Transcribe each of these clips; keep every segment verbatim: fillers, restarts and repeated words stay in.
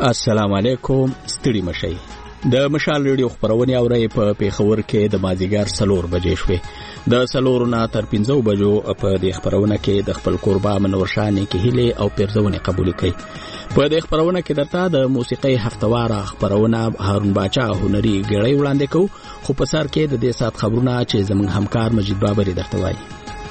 السلام علیکم. ستړي مشئ. د مشال ریډیو خبرونه اوري په پیښور کې د مازیګر سلور بجې شوې. د سلور نه تر پنځو بجو په د خبرونه کې د خپل قربا منورشانې کې هله او پیرزونه قبول کړي. په د خبرونه کې درته د موسیقي هفتواره خبرونه هارون باچا هنري ګړې وړاندې کو، خو په سر کې د دې سات خبرونه چې زموږ همکار مجید بابری درته وایي.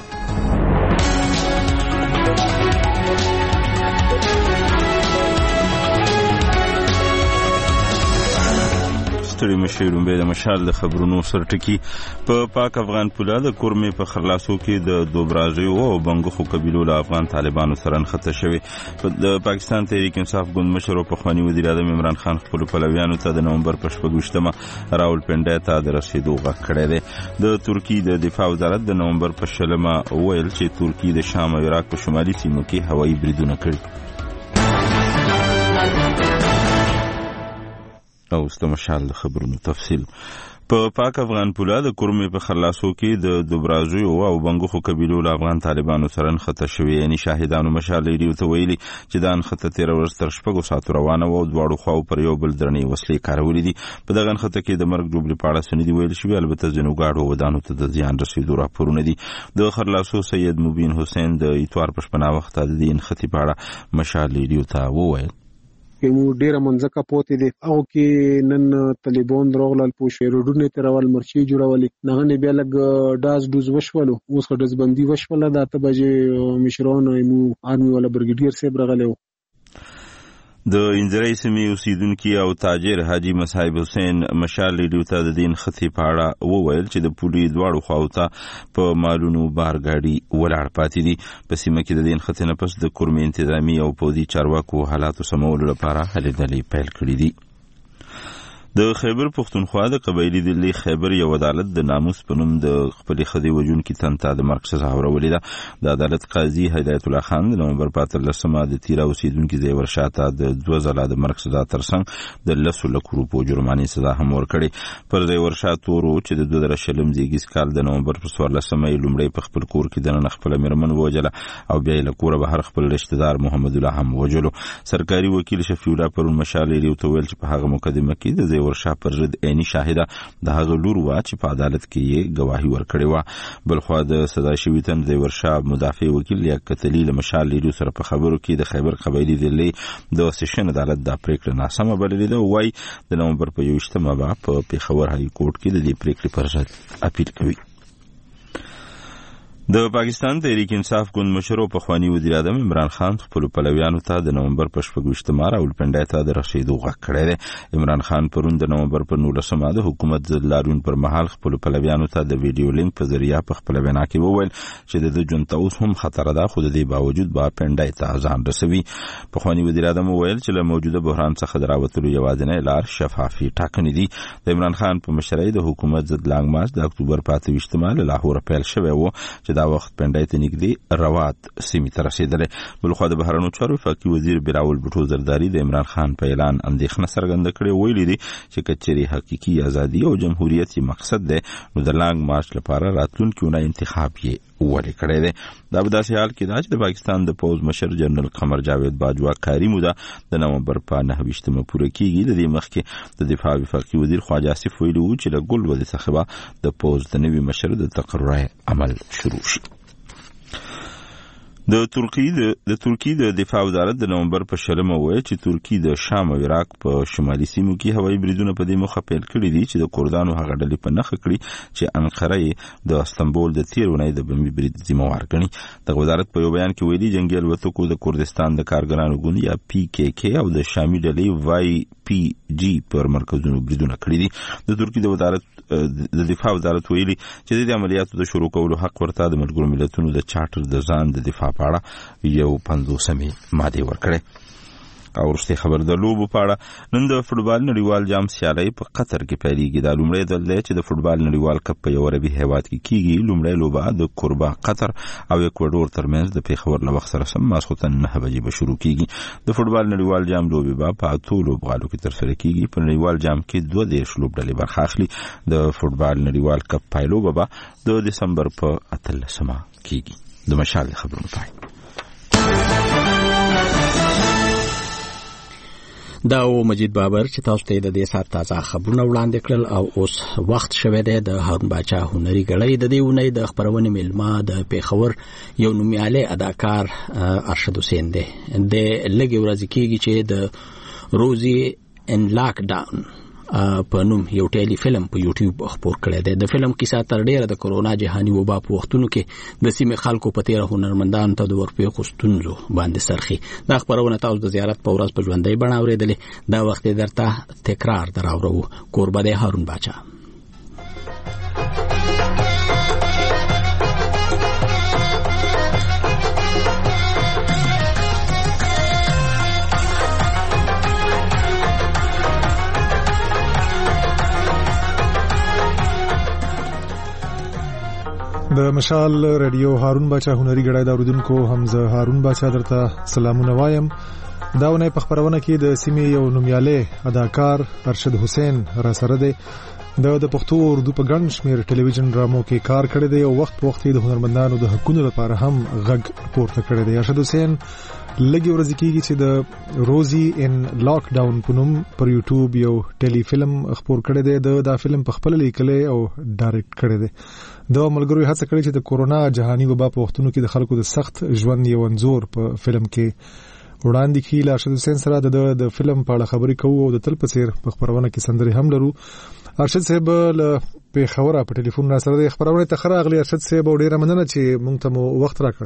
ستړي مشئ. لومبۍ د مشال د خبرونو سرټکی. په پاک افغان پوله د کورمې په خلاصو کې د دوبرازیو او بنګخو قبیلو له افغان طالبانو سره نښته شوې. د پاکستان تحریک انصاف ګوند مشر او پخواني وزیر اعظم عمران خان خپلو پلویانو ته د نومبر په شپږویشتمه راولپنډۍ ته د رسېدو غږ کړی دی. د ترکي د دفاع وزارت د نومبر په شلمه ویل چې ترکي د شام او عراق په شمالي سیمو کې هوایي بریدونه کړي. او ست مشال د خبرونو تفصیل. په پاک افغان پوله د کورمې په خلاصو کې د دوبرازیو او بنګخو قبیلو له افغان طالبانو سره نښته شوې. یعنی شاهدانو مشال ریډیو ته ویلي چې دا نښته تېره ورځ تر شپږو ساعتو روانه وه او دواړو خواو پر یو بل درنې وسلې کارولې دي. په دغه نښته کې د مرګ ډوبلې په اړه څه نه دي ویل شوي، البته ځینو ګاډو ودانو ته د زیان رسېدو راپورونه دي. د خرلاسو سید مبین حسین د اتوار په شپه ناوخته د دې نښتې په اړه مشال ریډیو ته وویل کې مو ډیره منځکه پوتې دي او کې نن طالبان دروغلل پوښې روډونه ترول مرچي جوړولې نه نه بیا لګ داس دوز وشولو اوس خدز بندي وشوله د اته بجې مشران مو آرمي ولا برګډیر صاحب راغلو. د انځرۍ سیمې اوسیدونکي او تاجر حاجی مصعب حسین مشال ریډیو ته د دین خطې په اړه وویل چې د پولي دواړو خواو ته په مالونو بارګاډي ولاړ پاتې دي. په سیمه کې د دین خطې نه پس د کورمې انتظامی او پوځي چارواکو حالاتو سمولو لپاره هلې ځلې پیل کړي دي. د خیبر پښتونخوا د قبایلي دلی خیبر یو عدالت د ناموس په نوم د خپلې ښځې وژونکي تن ته د مرګ سزا ورولې ده. د عدالت قاضي هدایت الله خان د نومبر په اتلسمه د تیرا اوسیدونکي زیور شاته د دوه ځله د مرګ سزا ترڅنګ د لسو لکو روپو جرمانې سزا هم ورکړې. پر زیور شاه تورو چې د دوه زره شلم زیږیز کال د نومبر په څوارلسمه یې لومړی په خپل کور کې دننه خپله مېرمن ووژله او بیا یې له کوره بهر خپل رشتهدار محمد الله هم وژلو. سرکاري وکیل شفیع الله پرون مشال ریډیو ته ویل چې په هغه مقدمه کې د زیور شاه پر ضد عیني شاهده د هغه لور وه چې په عدالت کې یې ګواهي ورکړې وه. بلخوا د سزا شوي تن زیور شاه مدافع وکیل لیاقت علي له مشال ریډیو سره په خبرو کې د خیبر قبایلي دلې د سیشن عدالت دا پریکړه ناسمه بللې ده. وایي د نومبر په یوویشتمه به په پېښور هاي کورټ کې د دې پریکړې پر ضد اپیل کوي. د پاکستان تحریک انصاف ګوند مشر او پخواني وزیر اعظم عمران خان خپل پلویانو ته د نومبر په شپږویشتمه راولپنډۍ ته د رسېدو غږ کړی دی. عمران خان پرون د نومبر په نولسمه د حکومت ضد لاریون پر مهال خپل پلویانو ته د ویډیو لینک په ذریعه په خپل وینا کې وویل چې د ژوند ته اوس هم خطر ده، خو د دې باوجود به پنډۍ ته ځان رسوي. پخواني وزیر اعظم وویل چې له موجوده بحران څخه د راوتلو یوازینۍ لار شفافي ټاکنې دي. د عمران خان په مشرۍ د حکومت ضد لانګ مارچ د اکتوبر په اته ویشتمه له لاهور پیل شوی و چې دا وخت پنډۍ نږدې روات سیمې ته رسېدلی. بلخوا د بهرنیو چارو وفاقي وزیر بلاول بوټو زرداري د عمران خان په اعلان اندېښنه څرګنده کړې. ویلي دي چې که چېرې حقیقي ازادي او جمهوریت یې مقصد دی نو د لانګ مارچ لپاره راتلونکي اونۍ انتخاب یې ولې کړی دی. دا په داسې حال کې ده چې د پاکستان د پوځ مشر جنرال قمر جاوید باجوا کاري موده د نومبر په نهه ویشتمه پوره کېږي. د دې مخکې د دفاع وفاقي وزیر خواجه آصف ویلي وو چې له ګل ودې څخه به د پوځ د نوي مشر د تقرری عمل شروع شي. د ترکی د ترکی د دفاع وزارت د نومبر په شلمه وایي چې ترکی د شام او عراق په شمالي سیمو کې هوایي بریدونه په دې موخه پیل کړي دي چې د کردانو هغه ډلې په نښه کړي چې انقره د استنبول د تیر اونۍ د بمي برید ذمہوار ګڼي. د وزارت په یو بیان کې ویلي جنگي الوتکو د کردستان د کارګرانو ګوند یا پی کې کې او د شامي ډلې وای پی جی پر مرکزونو بریدونه کړي دي. د ترکی د وزارت د دفاع وزارت ویلي چې د عملیاتو د شروع کولو حق ورته د ملګرو ملتونو د چارټر د ځان د دفاع په اړه یو پنځوسمې ماده ورکړې. او ورسته خبر د لوبو په اړه نن د فوټبال نړیوال جام سیالي په قطر کې پیلېږي. دا لومړی ځل دی چې د فوټبال نړیوال کپ په یو عربي هیواد کې کیږي. لومړی لوبه د کوربا قطر او اکوادور ترمنځ د پیښور له وخت سره سم ماسخوتن نهه بجې به شروع کیږي. د فوټبال نړیوال جام لوبې به په اتو لوبغالو کې ترسره کیږي. په نړیوال جام کې دوه دېرش لوبډلې برخه اخلي. د فوټبال نړیوال کپ پایلوبه به د دسمبر په اتلسمه کیږي. د مشال خبرونه پای. دا او مجید بابر چې تاسو ته د دې سات تازه خبرونه وړاندې کړل او اوس وخت شوه دی د هارون باچا هنري غړی د دې ونې د خبرونې ملما د پیښور یو نومیاله اداکار ارشد حسین دی د لګي ورځ کېږي چې د روزي ان لاک ډاون په نوم یو ټیلی فلم په یوټیوب خپور کړی دی. د فلم کیسه تر ډیره د کرونا جهاني وبا په وختونو کې د سیمې خلکو په تیر هنرمندانو ته د ورپېښو ستونزو باندې سرخي. دا خبرونه تاسو د زیارت په ورځ په ژوندۍ بڼه اورېدلې. دا وخت درته تکرار دراوړو. کوربه دی هارون باچا. د مشال رادیو هارون باچا هنري غړای دا اوردونکو حمزه هارون باچا درته سلامونه وایم. داونه په خبرونه کې د سیمې یو نومیاله اداکار ارشد حسین را سره دی. د د پښتو اردو په ګڼ شمېر ټلویزیون ډرامو کې کار کړی دی او وخت په وخت د هنرمندانو د حقوقو لپاره هم غږ پورته کړی دی. ارشد حسین لګي ورځ کېږي چې د روزي ان لاک ډاون په نوم پر یوټیوب یو ټیلی فلم خپور کړی دی. د دا فلم په خپل لیکلې او ډایرکټ کړی دی. دا ملګرو هڅه کړې چې د کورونا جهاني وبا په وختونو کې د خلکو د سخت ژوند یو انځور په فلم کې وړاندې کړي. ارشد حسین سره د د فلم په اړه خبرې کوو او د تل په څیر په خبرونه کې سندري هم لرو. ارشد صاحب له پیښور په ټلیفون را سره د خبرونه ته خراغلی. ارشد صاحب ډیره مننه چې موږ ته مو وخت راکړ.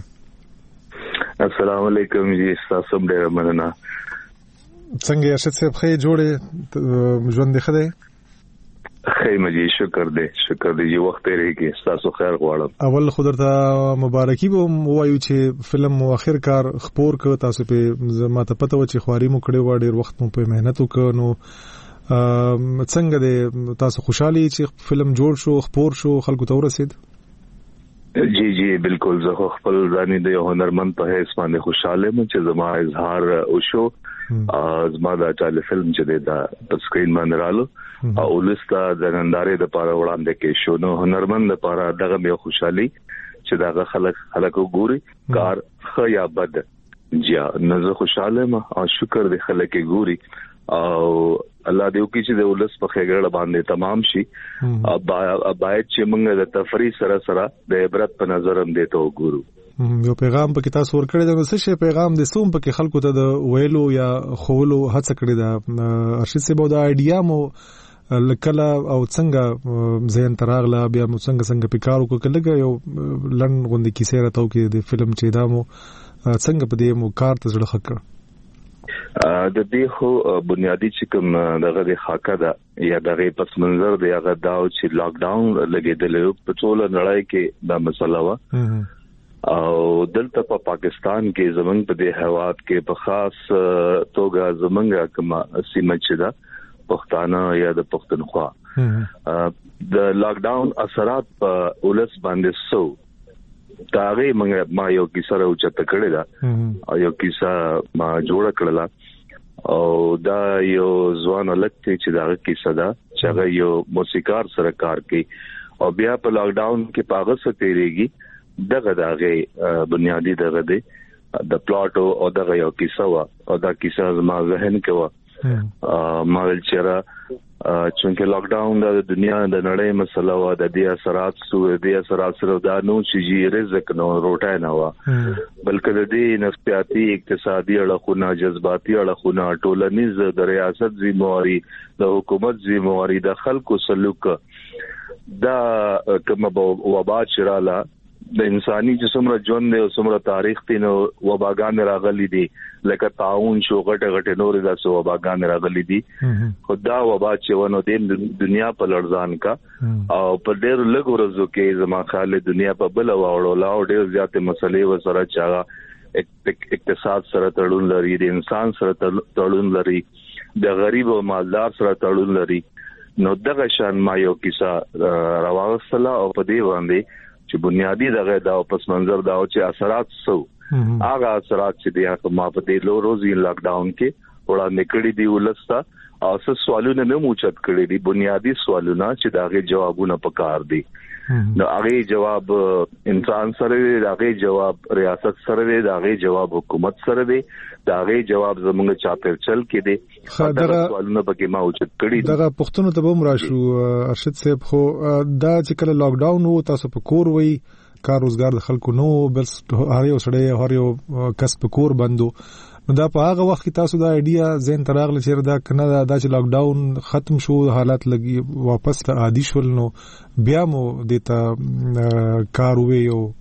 السلام علیکم جی، تاسو ډیره مننه. څنګه ارشد صاحب خې جوړې ژوند دی خدای خیر مجي شکر دې شکر دې یو وخت لري کې تاسو خیر غواړم. اول خدای مبارکي به وایو چې فلم مو اخر کار خپور ک تاسو په ماته پته و چې خواري مو کړې و ډیر وخت مو په مهنت وکړو. نو څنګه دې تاسو خوشحالي چې فلم جوړ شو خپور شو خلکو ته ورسید؟ جی جی بالکل زه خپل ځاني د هنرمند په هیڅ باندې خوشاله م چې زما اظهار وشو. زما د چاله فلم چې دا په سکرین باندې رالو او لستا د نندارې د پاره وړاندې کې شو. نو هنرمند لپاره دغه یو خوشحالي چې دغه خلک خلکو ګوري کار خو یا بد جی نه زه خوشاله م او شکر دې خلک ګوري او الله دې وکړي چې د ولس په خېګړه باندې تمام شي. باید چې موږ د تفریح سره سره د عبرت په نظر هم دې ته وګورو. یو پیغام پکې تاسو ورکړی دا څه شی پیغام د سوم پکې خلکو ته د ویلو یا خولو هڅه کړې ده؟ ارشد صاحب د ایډیا مو لکلا او څنګه ذهن تراغله بیا مو څنګه څنګه پکارو کو کله یو لن غوندي کیسه راته کې د فلم چې دا مو څنګه په دې مو کار ته زړه خکړ؟ د دې خو بنیادی چې کوم دغه د خاکه ده یا دغه پس منظر دی هغه دا چې لاک ډاون لګیدل په ټول نړۍ کې دا مسله و او دلته په پاکستان کې زمونږ په دې هواد کې په خاص توګه زمونږ کوم سیمه چې ده پښتانه یا د پښتونخوا د لاک ډاون اثرات په ولس باندې سو داغه ما یو کیسه راوچته کړی دا او یو کیسه ما جوړ کړلا او دا یو ځوان لکه چې دا کیسه دا چې هغه یو موسیقار سره کار کوي او بیا په لاک ډاون کې پاغه ستېریږي دغه دغه بنیادی دغه دی د پلاټ او دغه یو کیسه وا او دا کیسه زما ذهن کې وا ما ول چیرې چونکه لاک ډاون د دنیا د نړۍ مسله وا د دې اثرات سو د اثرات سره دا نو چې رزق نو روټای نه وا بلکې د دې نفسیاتي اقتصادي اړخونه جذباتي اړخونه ټولنیز د ریاست ذمہواری د حکومت ذمہواری د خلکو سلوک دا کوم وبا چراله د انساني جسمره ژوند او سمره تاریخ تینو وباګان راغلي دي لکه تعاون شو غټه غټه نور داسې وباګان راغلي دي خدا وبا چې ونه د دنیا په لړزان کا او په ډېر لږ ورځو کې زما خاله دنیا په بل واړو لا ډېر زیاتې مسلې وسره چاغه اقتصاد سره تړون لري د انسان سره تړون لري د غریب او مالدار سره تړون لري. نو دغه شان ما یو کیسه راوغسله او په دې باندې چې بنیادی دغه دا پس منظر دا او چې اثرات سو هغه اثرات چې د ما په دې لو روزي لاک ډاون کې وړاندې کړی دی ولستا او څه سوالونه نه موچت کړی دي بنیادی سوالونه چې داغه جوابونه پکار دي نو هغه جواب انسان سره دی، هغه جواب ریاست سره دی، هغه جواب حکومت سره دی، هغه جواب زموږ چاپیر چل کې دی. دا سوالونه پکې ما اوچت کړی دغه پښتون ته به مراشو ارشد صاحب. خو دا چې کله لاک ډاون وو تاسو په کور وای کار روزګار د خلکو نو بس هر یو سړی هر یو کس په کور بندو، نو دا په هغه وخت کې تاسو دا ایډیا زین تراغله چې دا کنه دا چې لاک ډاون ختم شو حالات لګي واپس ته عادي شول، نو بیا مو دیتا کار وې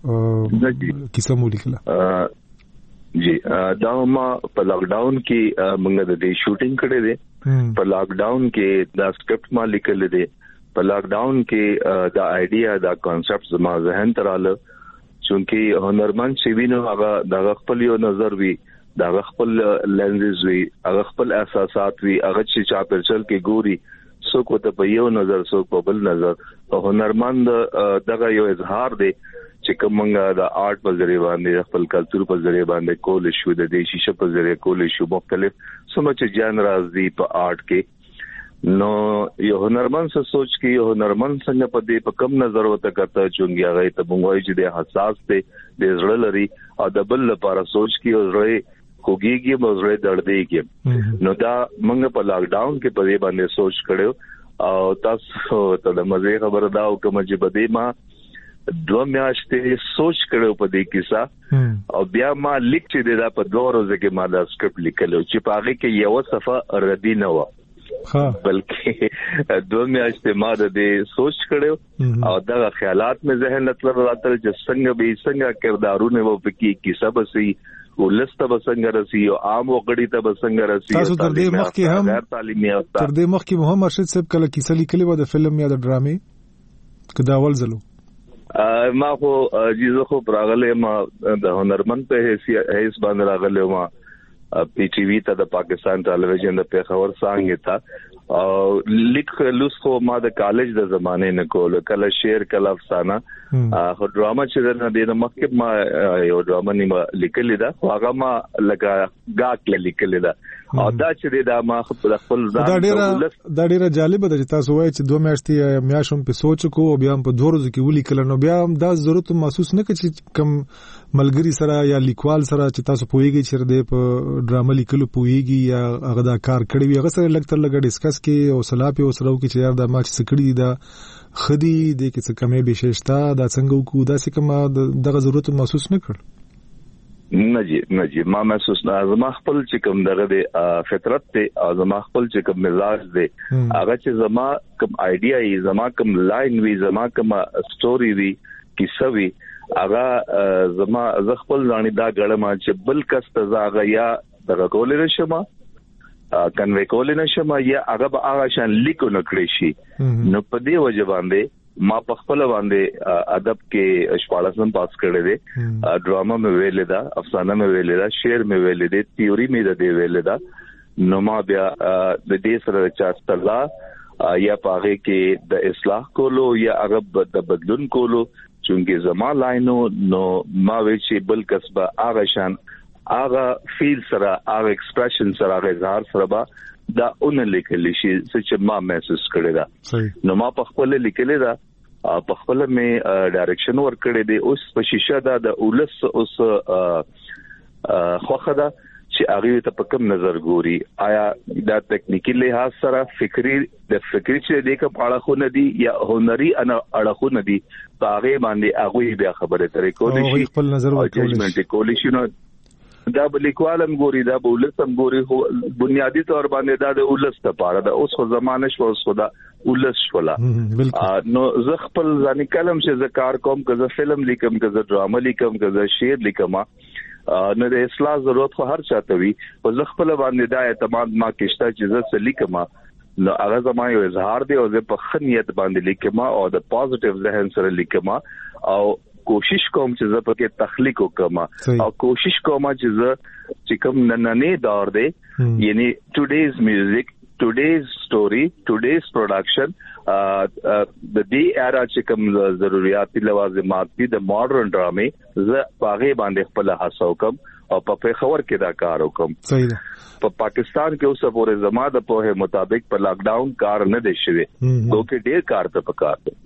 یو کیسه مو لیکله. جی دا ما په لاک ډاون کې موږ د دې شوټینګ کړې ده، په لاک ډاون کې دا سکرپټ ما لیکل دي، په لاک ډاون کې دا ایډیا دا کانسپټ زما ذهن ته رااله، چونکی هنرمند چې وینو هغه د خپل یو نظر وی، د خپل لینزز وی، هغه خپل احساسات وی، هغه چې چاپرچل کې ګوري څوک ته په یو نظر څوک په بل نظر. هنرمند دغه یو اظهار دی چې کومه د آرټ په ذریعہ باندې خپل کلچر په ذریعہ باندې کول شو، د دې شیشه په ذریعہ کول شو، مختلف سمچ جانرز دی په آرټ کې. نو یو هنرمند څه سوچ کې یو هنرمند څنګه په دې په کم نظر وته کته چونګي هغه ته مونږ چې د حساس دی د زړه لري او د بل لپاره سوچ کې او زړه خوږیږي مزړه دردېږي. نو دا مونږ په لاک ډاون کې په دې باندې سوچ کړو او تاسو ته د مزه خبر دا او کوم چې بده ما دوه میاشتې سوچ کړو په دې کیسه او بیا ما لیک چې دا په دوه ورځې کې ما دا سکرپټ لیکلو چې په هغه کې یو صفه ردی نه و بلکې دوه میاشتې ما د دې سوچ کړو او دا خیالات مې ذهن لطلب راته چې څنګه به څنګه کردارونه و پکې کیسه بسي ولسته بسنګ راسي او عام وګړي ته بسنګ راسي. تاسو تر دې مخکې هم غیر تعلیمي او تر دې مخکې هم ارشد صاحب کله کیسه لیکلې و د فلم یا د ډرامې کدا اول ځلو؟ ما خو جیزه خو راغله ما د هنرمند په حیث باندې راغله ما پی ټی وی ته د پاکستان ټلویزیون د پیښور څنګه تا او لیک لوس خو ما د کالج د زمانه نه کول، کله شعر کله افسانه خو ډراما چې نه د مخکې ما یو ډراما نیمه لیکلې ده هغه ما لکه غاک لیکلې ده او دا چې دا ما خپل خپل ځان دا ډیره دا ډیره جالب ده چې تاسو وایي چې دوه میاشتې میاشم په سوچ کو او بیا په دوه ورځې کې ولیکل، نو بیا دا ضرورت محسوس نه کړي چې کم ملګری سره یا لیکوال سره چې تاسو پوهیږئ چې د په ډراما لیکلو پوهیږي یا هغه دا کار کړی وي هغه سره لکتر لګ ډیسکس کې او سلا په سره کې چې یار دا ما چې کړی دا خدي د کې څه کمې بششتا دا څنګه وکړو دا څه کومه دغه ضرورت محسوس نه کړ؟ نه جی نه جی ما محسوس نه، زما خپل چې کوم دغه د فطرت ته زما خپل چې کوم مزاج دی هغه چې زما کوم آیډیا ای زما کوم لاین وی زما کوم سټوري وی کیسه وی هغه زما ز خپل ځانې دا غړم چې بل کس ته زاغه یا دغه کولې نشم کنوي کولې نشم یا هغه به هغه شان لیکو نکړې شي. نو په دې وجه باندې ما په خپل باندې ادب کې شپاړسم پاس کړی دی، ډراما مې ویلې ده، افسانه مې ویلې ده، شعر مې ویلې ده، تیوري مې ده دی ویلې ده. نو ما بیا د دې سره چاستلا یا پاغه کې د اصلاح کولو یا هغه د بدلون کولو چونګې زما لاینو نو ما وی چې بل کسبه هغه شان هغه فیل سره هغه ایکسپریشن سره هغه اظهار سره با دا اون لیکل شي چې ما محسوس کړی دا. نو ما په خپل لیکل دا په خپل مې ډایرکشن ور کړی دی اوس په شیشه دا د اولس اوس خوخه دا چې هغه ته په کوم نظر ګوري، آیا دا تکنیکی لحاظ سره فکری د فکری چې د کوم اړه خو نه دی یا هنري انا اړه خو نه دی هغه باندې هغه بیا خبره ترې کولی شي خپل نظر ورکول کولی شي. نو دا بلیکوالم ګوري دا بولسم ګوري خو بنیادی طور باندې دا د اولس ته پاره دا اوس خو زمانه شو اوس خدا اولس شولا. نو زه خپل ځاني کلم چې زه کار کوم که زه فلم لیکم که زه ډراما لیکم که زه شعر لیکم نو د اصلاح ضرورت خو هر چاته وي او زه خپل باندې دا اعتماد ما کېشته چې زه څه لیکم نو هغه زما یو اظهار دی او زه په خنیت باندې لیکم او د پوزټیو ذهن سره لیکم او کوشش کوم چې زه پکې تخلیق وکم او کوشش کوم چې زه چې کوم نننې دور دی یعنی ټوډیز میوزیک ټوډیز سټوري ټوډیز پروډکشن د دې اړه چې کوم ضرورت لوازمات دي د ماډرن ډرامې زه هغه باندې خپل هڅه وکم او په پیښور کې دا کار وکم. صحیح ده. په پاکستان کې اوس پورې زما د په مطابق په لاک ډاون کار نه دی شوی، دوکې ډیر کار ته پکار دی.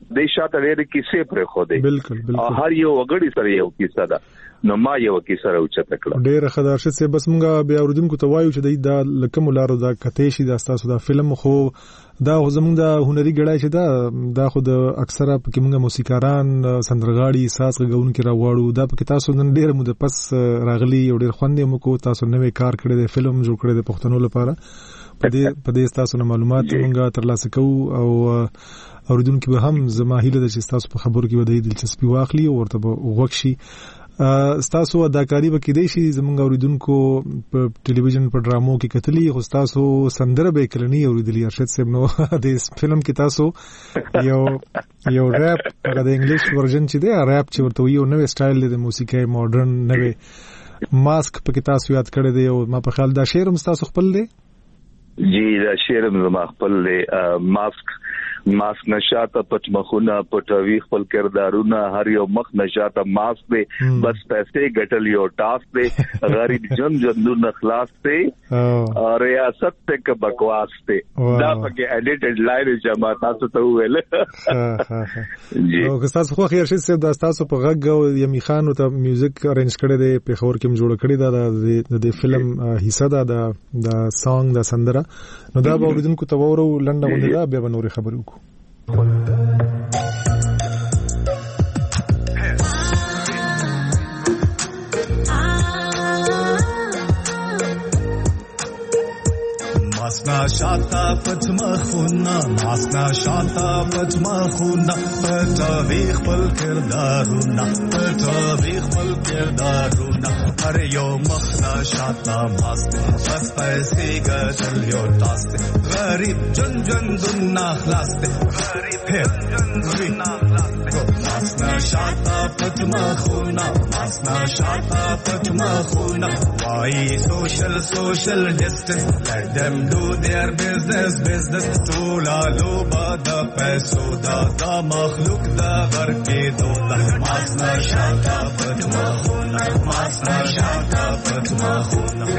د شاته لري کیسه پر خو دی بالکل بالکل هر یو وګړي سره یو کیسه ده نو ما یو کیسه راوچته کړه ډېر خدای شه بس مونږه بیا اوردونکو ته وایو چې دا لکه مولارو دا کته شي دا تاسو دا فلم خو دا زمونږ د هنري ګړای چې دا دا خو د اکثره پکې مونږه موسیقاران سندرغاړي ساز غوونکي راوړو دا پکې تاسو نن ډېر مو د پس راغلي یو ډېر خوندې مو کو تاسو نوې کار کړی د فلم جوړ کړی د پښتنو لپاره په دې په دې تاسو نه معلومات مونږه ترلاسه کوو او اوردونکو به هم زما هیله ده چې تاسو په خبرو کې ودی دلچسپي واخلي او ورته وغوښشي تاسو اداکاری به کېدای شي زمونږ اوریدونکو په ټلویزیون په ډرامو کې کتلی خو تاسو سندره به کلنی اوریدلی ارشد صاحب نو د فلم کې تاسو یو یو ریپ هغه د انګلیش ورژن چې دی ریپ چې ورته یو نوې سټایل دی د موسیقي ماډرن نوې ماسک په کې تاسو یاد کړی دی او ما په خیال دا شعر هم تاسو خپل دی جی دا شعر هم زما خپل دی ماسک ماسک نشاته پټ مخونه پټوي خپل کردارونه هر یو مخ نشاته ماسک دی بس پیسې ګټل یو ټاسک دی غریب جن جنونو خلاص دی او ریاست ته ک بکواس دی دا پکې اډیټډ لایل جما تاسو ته ویل جی او تاسو خو خیر شي دا تاسو په غږ او یمی خان ته میوزیک ارینج کړی دی په خور کې جوړ کړی دا د فلم حصہ دا د سانګ د سندره نو دا به اوریدونکو ته وورو لنډه غونډه دا به نورې خبرې وکړو ماسنا شاتا پتما خونا ماسنا شاتا پتما خونا پټوي خپل کردارونه پټوي خپل کردارونه هر یو مخنا شاتا ماسنا بس پیسې ګټل یو تاسو غریب جن جن دنا خلاص غریب جن جن خلاص ماسنا شاتا پتما خونا ماسنا شاتا پتما خونا وای سوشل سوشل ډیسټنس let them do their business business ټولا لوبا د پیسو دا دا مخلوق دا ورکې دوه ماسنا شاتا پتما خونا ماسنا شاتا پتما خونا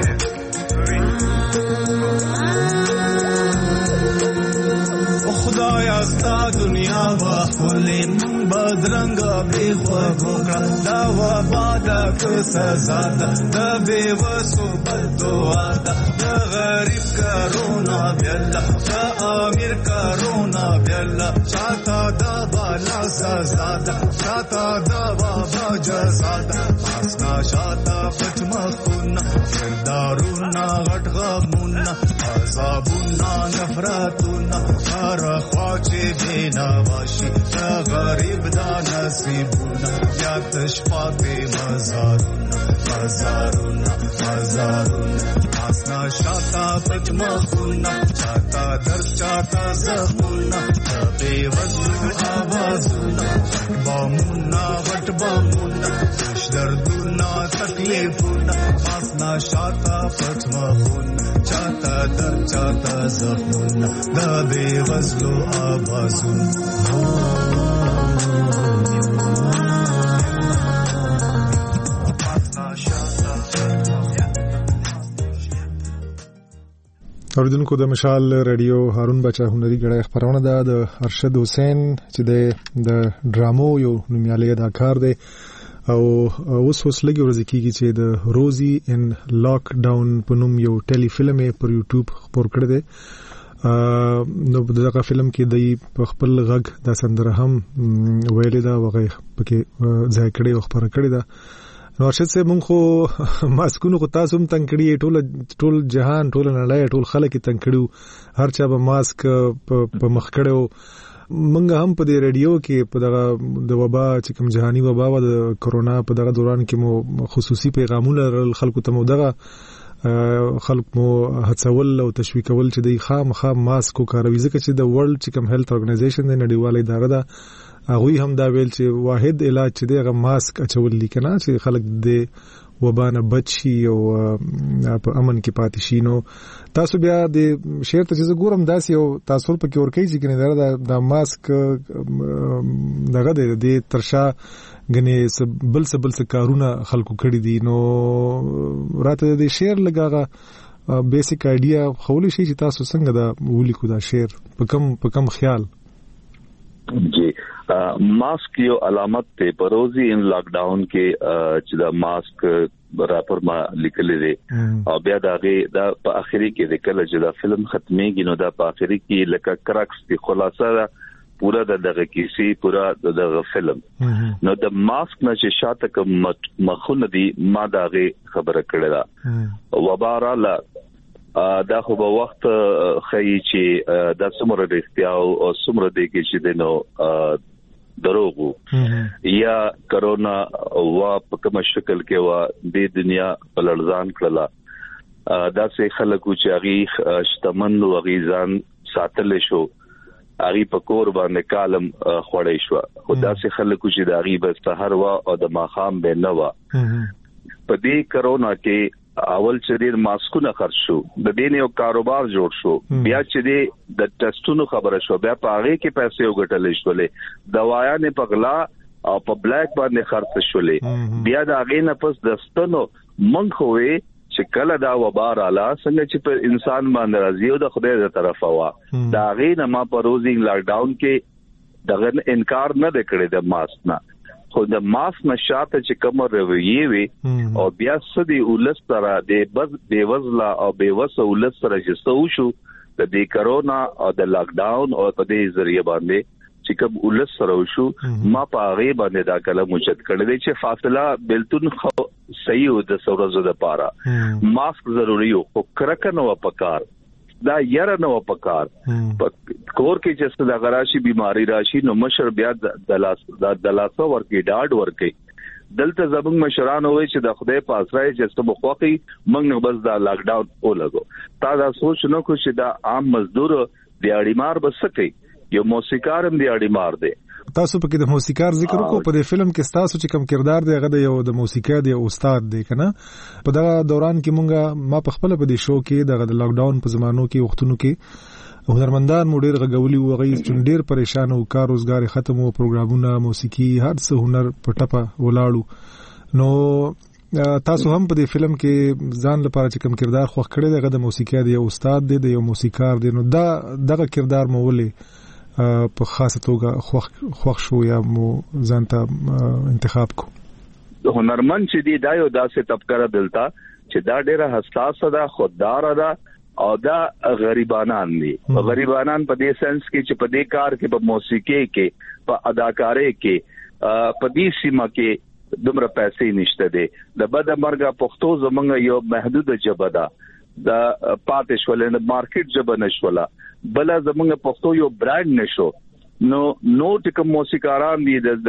خدایا ستا دنیا وا خپلې بدرنګ به خو وکړه دا وا باد که سزا ده د بے وسو بدوا ده د غریب کرونا بیلا د امیر کرونا بیلا شاتا دا بالا سزا ده شاتا دا بابا جزا ده ماسنا شاتا پټما خونا دارونا غټ غمونا عذابونا نفرتونا هر خواچه بینا باشی دا غریب دا نصیبونا یا تشپاتی مزارونا مزارونا مزارونا ماسنا شاتا پتما خونا چاہتا در چاہتا زخونا بے وزن آوازونا بامونا وٹ بامونا خوش دردونا تکلیفونا ماسنا شاتا پتما خونا چاہتا در چاہتا زخونا دا بے وزن آوازونا اوریدونکو د مشال رادیو هارون بچا هنري ګړی خبرونه ده د ارشد حسین چې د ډرامو یو نومیالی اداکار دی او اوس اوس لګي ورځ کېږي چې د روزي ان لاک ډاون په نوم یو ټیلی فلم پر یوټیوب خپور کړی دی نو دغه فلم کې د په خپل غږ د سندره هم ویلې ده وغه پکې ځای کړی او خبره کړی ده نو ارشد صاحب مونږ خو ماسکونو خو تاسو هم تنګ کړي ټول ټول جهان ټول نړۍ ټول خلک تنګ کړو هر چا به ماسک په مخ کړو مونږ هم په دې رادیو کې په دغه د وبا چې کوم جهاني وبا و د کورونا په دغه دوران کې مو خصوصي پیغامونه خلکو ته مو دغه خلک مو هڅول او تشویقول چې د خامخا ماسک کاروي ځکه چې د ورلد چې کوم هیلث ارګنایزیشن د نړیواله اداره ده هغه هم دا ویل چې واحد علاج چې دغه ماسک اچول لیکنه چې خلک د وبانه بچي او په امن کې پاتې شي نو تاسو بیا د شهر ته چې ګورم داسې او تاسو په کې ورکې چې کنه دا ماسک دغه د ترشا غني بل څه بل څه کارونه خلکو کړی دي نو راته د شهر لګاغه بیسیک ایډیا خولي شي چې تاسو څنګه دا ولیکو دا شهر په کم په کم خیال جی ماسک یو علامت ته پروزي ان لاک ډاون کې چې دا ماسک راپر ما لیکل دي او بیا دا غي دا په اخري کې د کله چې دا فلم ختميږي نو دا په اخري کې لکه کرکس دی خلاصه دا پورا دغه کیسي پورا دغه فلم نو د ماسک نه چې شاته کوم مخونه دي ما دا غي خبره کړې ده وباراله دا خو به وخت خی چې د سمره د اختیار او سمره د کې چې دنو دروغو یا کرونا وا په کوم شکل کې وا د دنیا په لړزان کړلا دا سه خلکو چې هغه شتمن او غیزان ساتل شو هغه په کور باندې کالم خوړې شو خدا سه خلکو چې د هغه په سحر وا او د ماخام به نه وا په دې کرونا کې اول چې ډیر ماسکونه خرج شو د دې یو کاروبار جوړ شو بیا چې د ټیسټونو خبره شو بیا په هغه کې پیسې وګټل شولې دوايانې په غلا او په بلیک باندې خرڅ شولې بیا د هغه نه پس دستونو منخ وې چې کله دا وبار اعلی څنګه چې په انسان باندې راځي او د خدای تر طرفه وا دا هغه نه ما په روزینګ لاک ډاون کې دغه انکار نه وکړي د ماسک نه خو د ماسک نشاته چې کوم رویه وي او بیا سدي ولس سره د بز بیوزلا او بیوس ولس سره چې سو شو د دې کرونا او د لاک ډاون او په دې ذریعہ باندې چې کوم ولس سره شو ما په هغه باندې دا کلم مجد کړی دی چې فاصله بلتون خو صحیح د سورزو د پاره ماسک ضروري او کرکنو پکار دا یاره نو پکار کور کې چې د غراشي بيماري راشي نو مشر بیا د لاس د دلاسو ورکی ډاډ ورکی دلته زبنګ مشران وای چې د خدای په اسرای چې څه بخوخي موږ نه بس دا لاک ډاون ولګو تا دا سوچ نو کو چې دا عام مزدور دی اړیمار بس کوي یو موسیقارم دی اړیمار دی تاسو په کې د موسیقار ذکر وکړو په دې فلم کې تاسو چې کوم کردار دی هغه د یو د موسیقار دی استاد دی کنه په دا دوران کې مونږه ما په خپل په دې شو کې د لاک ډاون په زمانو کې وختونو کې هنرمندان مو ډیر غغولي او غي ډیر پریشان او کار روزګار ختم او پروګرامونه موسیقي هر څه هنر په ټپه ولاړو نو تاسو هم په دې فلم کې ځان لپاره چې کوم کردار خوښ کړی دی هغه د موسیقار دی استاد دی د یو موسیقار دی نو دا دغه کردار مو ولې په خاصه توګه خوښ شو یا مو ځانته انتخاب کو د هنرمند چې دی دا یو داسې طبقه دلته چې دا ډیره حساس ده خوددار ده او دا غریبانان دي غریبانان په دې سنس کې چې په دې کار کې په موسیقي کې په اداکارۍ کې په دې سیمه کې دومره پیسې نشته دي د بد مرګه پښتو زمونږ یو محدود جبه ده د پاتې شولې د مارکیټ جبه نشولا بل زمونږ پښتو یو برانډ نشو نو نو ټکم موسیقاران دي د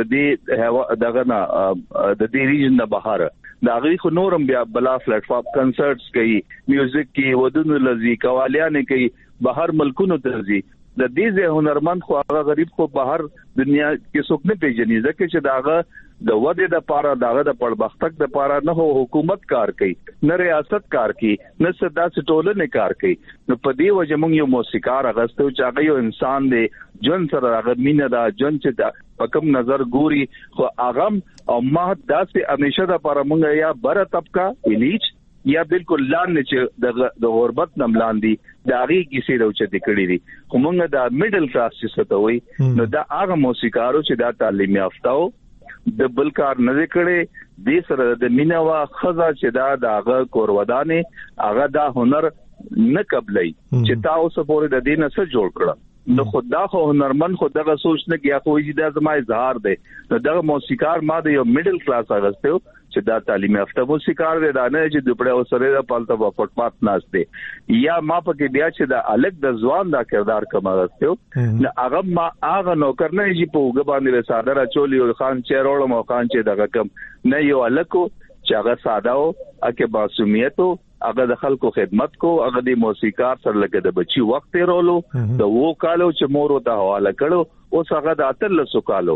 دې دغه نه د دې ریجن نه بهر دا غي خو نورم بیا بلا پلیټ فارم کنسرټس کوي میوزیک کوي ودونو لذي قوالیان کوي بهر ملکونو ته ځي د دې هنرمند خو هغه غریب خو بهر دنیا کې څوک نه پیژني ځکه چې داغه د وده د پاره داغه د پړبختک د پاره نه هو حکومت کار کوي نه ریاست کار کوي نه صدا ټولنه کار کوي نو په دې وجه موږ یو موسیقار غستو چې هغه یو انسان دی جون سره هغه مینه دا جون چې په کوم نظر ګوري خو هغه او ما داسې همیشه د پاره موږ یا بره طبقه الیچ یا بالکل لاندې چې د غربت نم لاندې د هغه کیسې راوچې کړې دي خو موږ د میډل کلاس چې ستوي نو دا هغه موسیقارو چې دا تعلیم یافتو د بل کار نه کړي د سره د مینوا خزا چې دا دغه کورودانه هغه دا هنر نه قبلای چې تاسو پورې د دینه سره جوړ کړه نو خدا خو هنرمن خو دغه سوچ نه کیا خو چې دا زما اظهار دی نو دغه موسیقار ما د یو میډل کلاس اغستو چې دا تعلیم یافته موسیقار دی دا نه چې دوپړه اوسره د پالته په فوټپات ناشته یا ما پکې بیا چې دا الګ د ځوان دا کردار کوم اغستو نو هغه ما هغه نوکر نه چې په وګ باندې ساده را چولی او خان چیرول مو خان چې دغه کم نه یو الکو چې هغه ساده او اکه معصومیت هغه د خلکو خدمت کو هغه د موسیقار سره لګه د بچي وخت رولو د وو کالو چې مور ته حواله کړو اوس هغه د اتل سکالو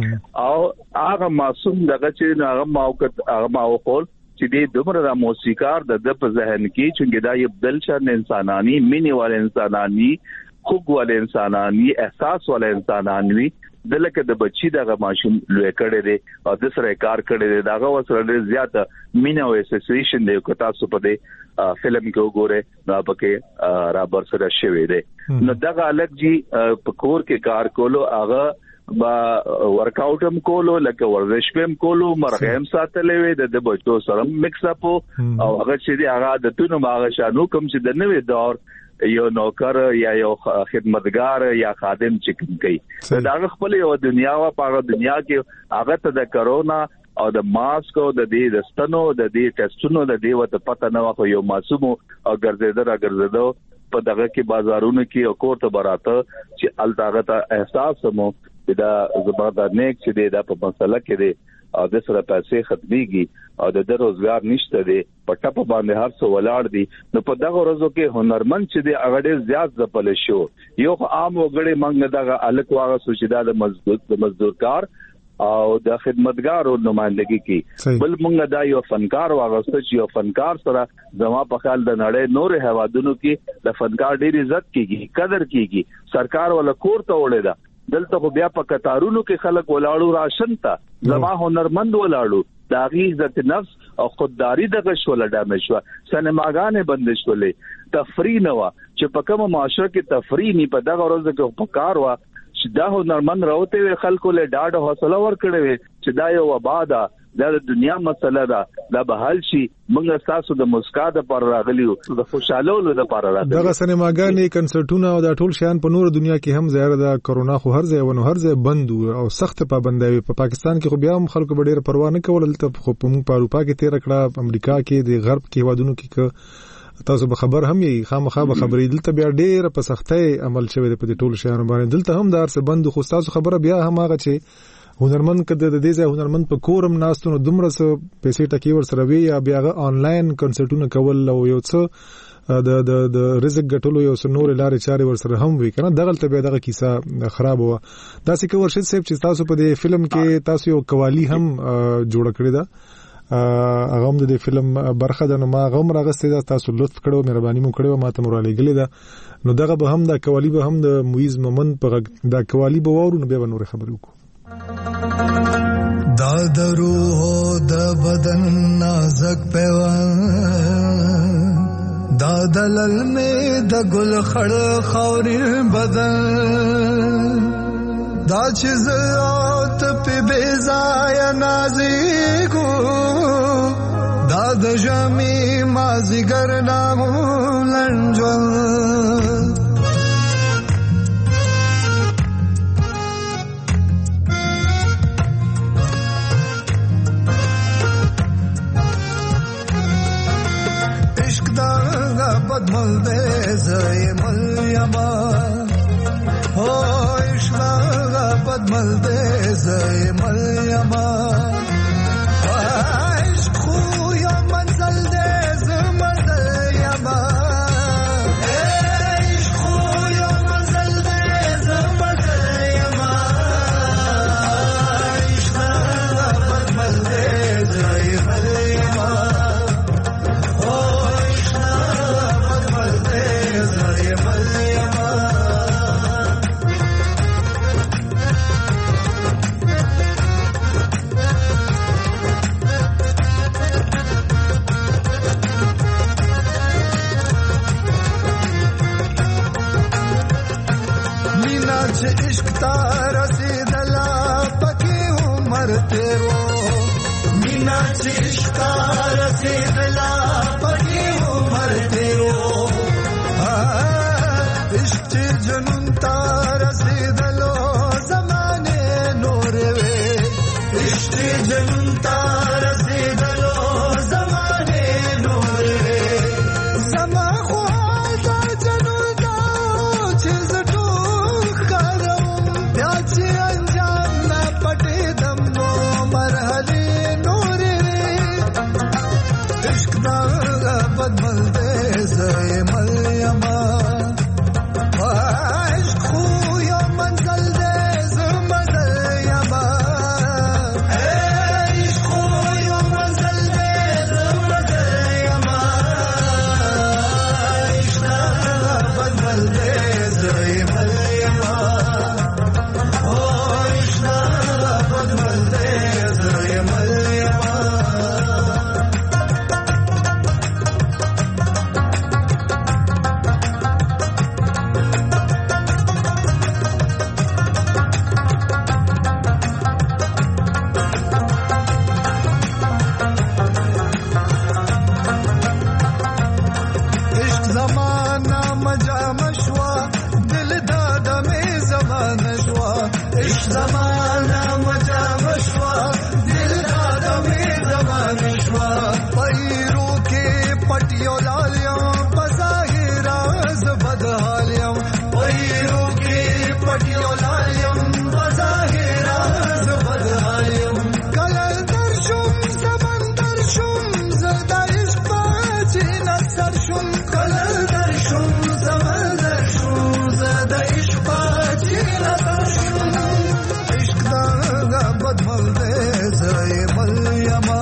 او هغه معصوم دغه چې هغه ماوکت هغه ماوقول چې د دومره د موسیقار د د په ذهن کې چې دا یو دلشن انسانانی مینه وال انسانانی خوګ وال انسانانی احساس وال انسانانی دلته د بچی دغه ماشوم لوي کړي دي او د سره کار کړي دي داغه وسره زیاته مینه او اسوسییشن دی کو تاسو په دې فلم کې وګوره نو پکې را بر سره شوی دی نو دغه الګ جی په کور کې کار کولو هغه با ورک اوټ هم کولو لکه ورزش هم کولو مرغم ساتلې وي د بچو سره مکس اپ او هغه چې دی هغه د تونو ماغه شانو کوم چې د نوې دور یو نوکر یا یو خدمتګار یا خادم چې کوم کوي دا خپل یو دنیا وا په دنیا کې هغه ته د کرونا او د ماسک او د دې د ستنو د دې ټیسټونو د دې وته پته نه واخو یو معصوم او ګرځیدل راګرځیدو په دغه کې بازارونو کې او کوټه براته چې الټاغه احساس مو دا زبردا نیک چې دا په مسله کې دی او د سره پیسې ختميږي او د روزګار نشته دی په ټپ باندې هر څو ولاړ دي نو په دغه ورځو کې هنرمند چې دی هغه ډېر زیات ځپل شو یو عام وګړي منګ دغه الک واغه سوچدا د مزدور د مزدور کار او د خدمتګارو نمائندګي کې بل مونږ دا یو فنکار واغسته چې یو فنکار سره زما په خیال د نړۍ نور هوادونو کې د فنکار ډېر عزت کیږي قدر کیږي سرکار ولا کور ته وړي دا دلته خو بیا په قطارونو کې خلک ولاړو راشن ته زما هنرمند ولاړو داغي عزت نفس او خودداری دغه شول ډامه شو سینماګانې بند شولې تفریح نه وا چې په کومه معاشره کې تفریح نه په دغه ورځ کې پکار وا چې دا هنرمند راوته خلکو له ډاډ حوصله ورکړي چې دا یو وبا ده دا د دنیا مسله ده دا به حل شي موږ تاسو د مسکا د پر راغلیو د خوشالولو د پر راغلیو دغه سینماګانې کنسرټونه او د ټول شیان په نور دنیا کې هم ظاهر ده کرونا خو هر ځای ونه هر ځای بند او سخت پابندۍ په پاکستان کې خو بیا هم خلکو ډېر پروا نه کول ته خو په موږ په اروپا کې تیر کړه امریکا کې د غرب کې وادونو کې تاسو به خبر هم یې خامخا به خبرې دلته بیا ډېر په سختۍ عمل شوی دی په ټول شیانو باندې دلته هم دار څه بند خو تاسو خبره بیا هم هغه چې هنرمند کده د دې ځای هنرمند په کورم ناستونو دومره څه پیسې ټکی ور سره وی یا بیا آنلاین کنسرټونه کول او یو څه د د د رزق ګټلو یو څه نور لارې چارې ور سره هم وی کنه دغه ته به دغه کیسه خراب و دا چې کو ورشد صاحب چې تاسو په دې فلم کې تاسو یو قوالی هم جوړ کړی دا هغه هم د دې فلم برخه ده نو ما غوم راغستې دا تاسو لطف کړو مهرباني مو کړو ما ته مورالي غلې ده نو دغه به هم دا قوالی به هم د مویز ممن په دا قوالی به وورو نو به نور خبرې وکړو دا د روح د بدن نازک پیوان دا د للمې د ګل خړ خوري بدن دا چې زات په بیزای نازیګو دا د جامي مازیګر نامو لنجول بدمل دے زای مل یما ہو عشق بدمل دے زای مل یما عشق خو یا منزل دے زمد یما عشق خو یا منزل دے زمد یما عشق بدمل دے زای مل یما عشق زمانه مجامشوا دل دادمی زمانشوا پیرو کې پټیو لالیم بظاهر از بدحالیم پیرو کې پټیو لالیم بظاهر از بدحالیم کله در شوم سمندر شوم زدا عشق پاچی نصر شوم کله در شوم سمندر شوم زدا عشق پاچی نصر شوم عشق دا بدمل دې زای ملیما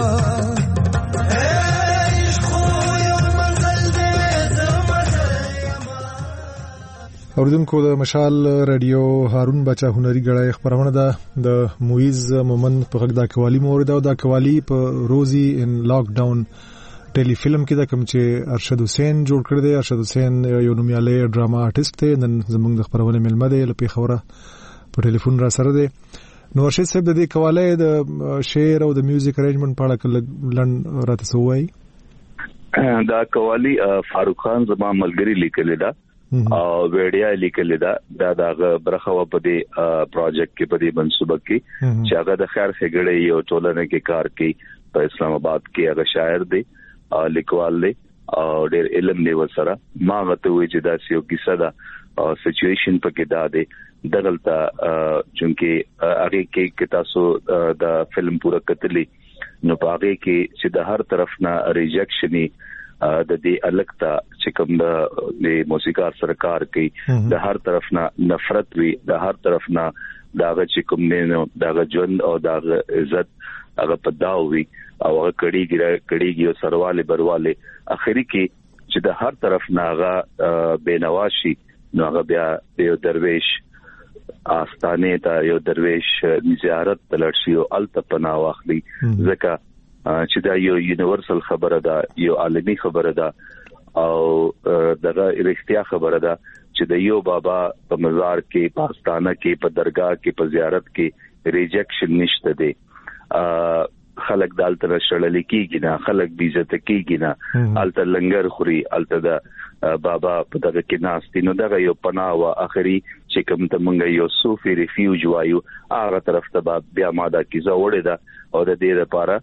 اوردونکو د مشال رادیو هارون بچا هنري غړای خبرونه ده د مویز مومن په غږ د کوالی مورد او د کوالی په روزي ان لاک ډاون ټيلي فلم کې د کوم چې ارشد حسین جوړ کړی دی. ارشد حسین یو نومیاله ډراما آرټیست دی. نن زموږ د خبرونه ملمه دی لپاره خبره په ټلیفون را سره دی. نو ارشد صاحب د دې کوالی د شعر او د میوزیک ارینجمنت په اړه لن راته سوای. دا کوالی فاروق خان زما ملګری لیکلی دا او ویډیا لیکل دا دا دغه برخه و په دې پروجیکټ کې په دې منصوبه کې چې هغه د خیر خګړې یو ټولنه کې کار کوي په اسلام آباد کې. هغه شاعر دی او لیکوال دی او ډېر علم دی وسره. ما غته وی چې دا یو کیسه ده او سچويشن پکې دا دی دغلطه چې هغه کې کې تاسو د فلم پورا کتلی نو پاره کې چې د هر طرف نه ریجکشنی د دې الکتا چې کوم د موسیقار سرکار کوي د هر طرف نه نفرت وی د هر طرف نه داغه چې کوم نه داغه ژوند او داغه عزت هغه پداو وی او هغه کړي کړي یو سرواله برواله اخري کې چې د هر طرف نه هغه بینواشي نو هغه بیا یو درویش آستانه ته یو درویش زیارت تلرشي او التپنا واخلي ځکه چې دا یو یونیورسل خبره ده یو عالمي خبره ده او دغه اړتیا خبره ده چې د یو بابا په مزار کې پاکستان کې په درگاه کې په زیارت کې ریجکشن نشته دي. خلک دالته شړل کېږي نه خلک بیزت کېږي نه الته لنګر خوري الته د بابا په دغه کې ناستي نو دغه یو پناه وا اخري چې کوم ته مونږ یو صوفي ریفیوج وایو هغه طرف ته بیا ماده کیزه وړه ده او د دې لپاره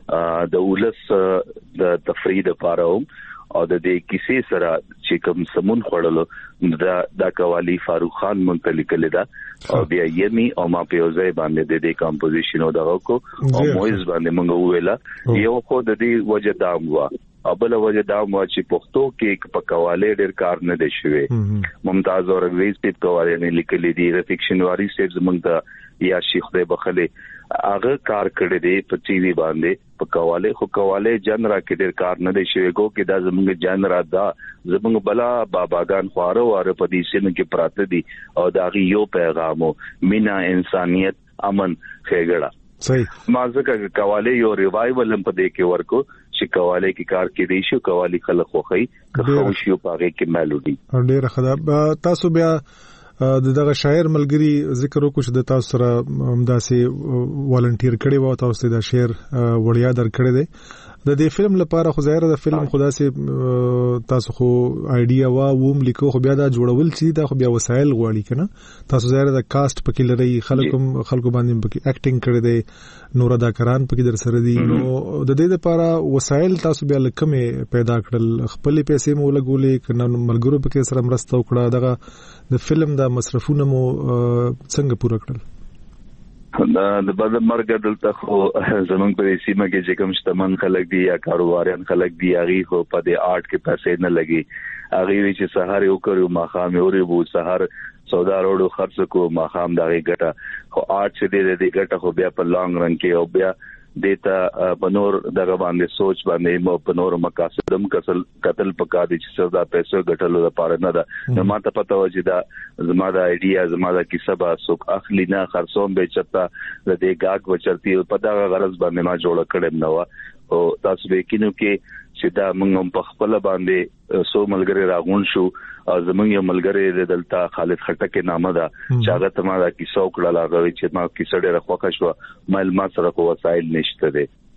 د ولس د تفرید لپاره او د دې کیسې سره چې کوم سمون خړلو دا د کوالی فاروق خان منتلک لیدا او بیا یمي او ما په ځای باندې د دې کمپوزیشن او دغه کو او مویز باندې موږ ویلا یو خو د دې وجه دام وا ابل وجه دام وا چې پښتو کې په کوالی ډېر کار نه دی شوی. ممتاز اور انګریز په کوالی نه لیکلې دي رفیکشن واری سیب زمونږ ته یا شیخ دې بخله هغه کار کړی دی په ټي وي باندې په کواله خو کواله جن را کې ډېر کار نه دی شوی ګو کې دا زمونږ جن را دا زمونږ بلا باباګان خوارو واره په دې سین کې پراته دي او دا غي یو پیغامو مینا انسانيت امن خېګړه صحیح ما ځکه کواله یو ریوایول هم په دې کې ورکو چې کواله کې کار کې دی شو کوالی خلک خوخی که خوشیو پاره کې میلودي ډېر خدای تاسو بیا د دغه شاعر ملګری ذکر وکړو چې د تاسو سره همداسې والنټیر کړي وو تاسو د شعر وړیا درکړي دي د دې فلم لپاره خو ظاهر د فلم خدا سي تاسو خو ایډیا وا ووم لیکو خو بیا دا جوړول چې دا خو بیا وسایل غواړي کنه تاسو ظاهر د کاست پکې لري خلکو خلکو باندې پکې اکټینګ کړي دي نور اداکاران پکې در سره دي نو د دې لپاره وسایل تاسو بیا لکمه پیدا کړل خپل پیسې مو لګولې کنه ملګرو پکې سره مرسته وکړه دغه د فلم د مصرفونه مو څنګه پوره کړل دا د بعد مرګ دلته خو زمونږ په سیمه کې چې کوم شتمن خلک دي یا کاروباریان خلک دي هغه خو په دې آرټ کې پیسې نه لګي هغه چې سحر یو کړو ماخام یو ریبو سحر سودا روړو خرڅ کو ماخام دغه ګټه خو آرټ چې دې دې ګټه خو بیا په لانګ رن کې او بیا دیتا بنور دغه باندې سوچ باندې مو بنور مقاصدم کسل قتل پکا دي چې سودا پیسې ګټلو لپاره نه ده نو ماته پته و چې دا زما د ایډیا زما د کیسه با سوک اخلي نه خرڅوم به چتا د دې گاګ وچرتي په دا غرض باندې ما جوړ کړم نو او تاسو به کینو کې چې دا موږ په خپل باندې سو ملګری راغون شو او زمونږ یو ملګری دلته خالد خټک نامه ده چې هغه ته ما دا کیسه وکړه لاغوي چې ما کیسه ډېر خوښه شو مل ما سره کو وسایل نشته دي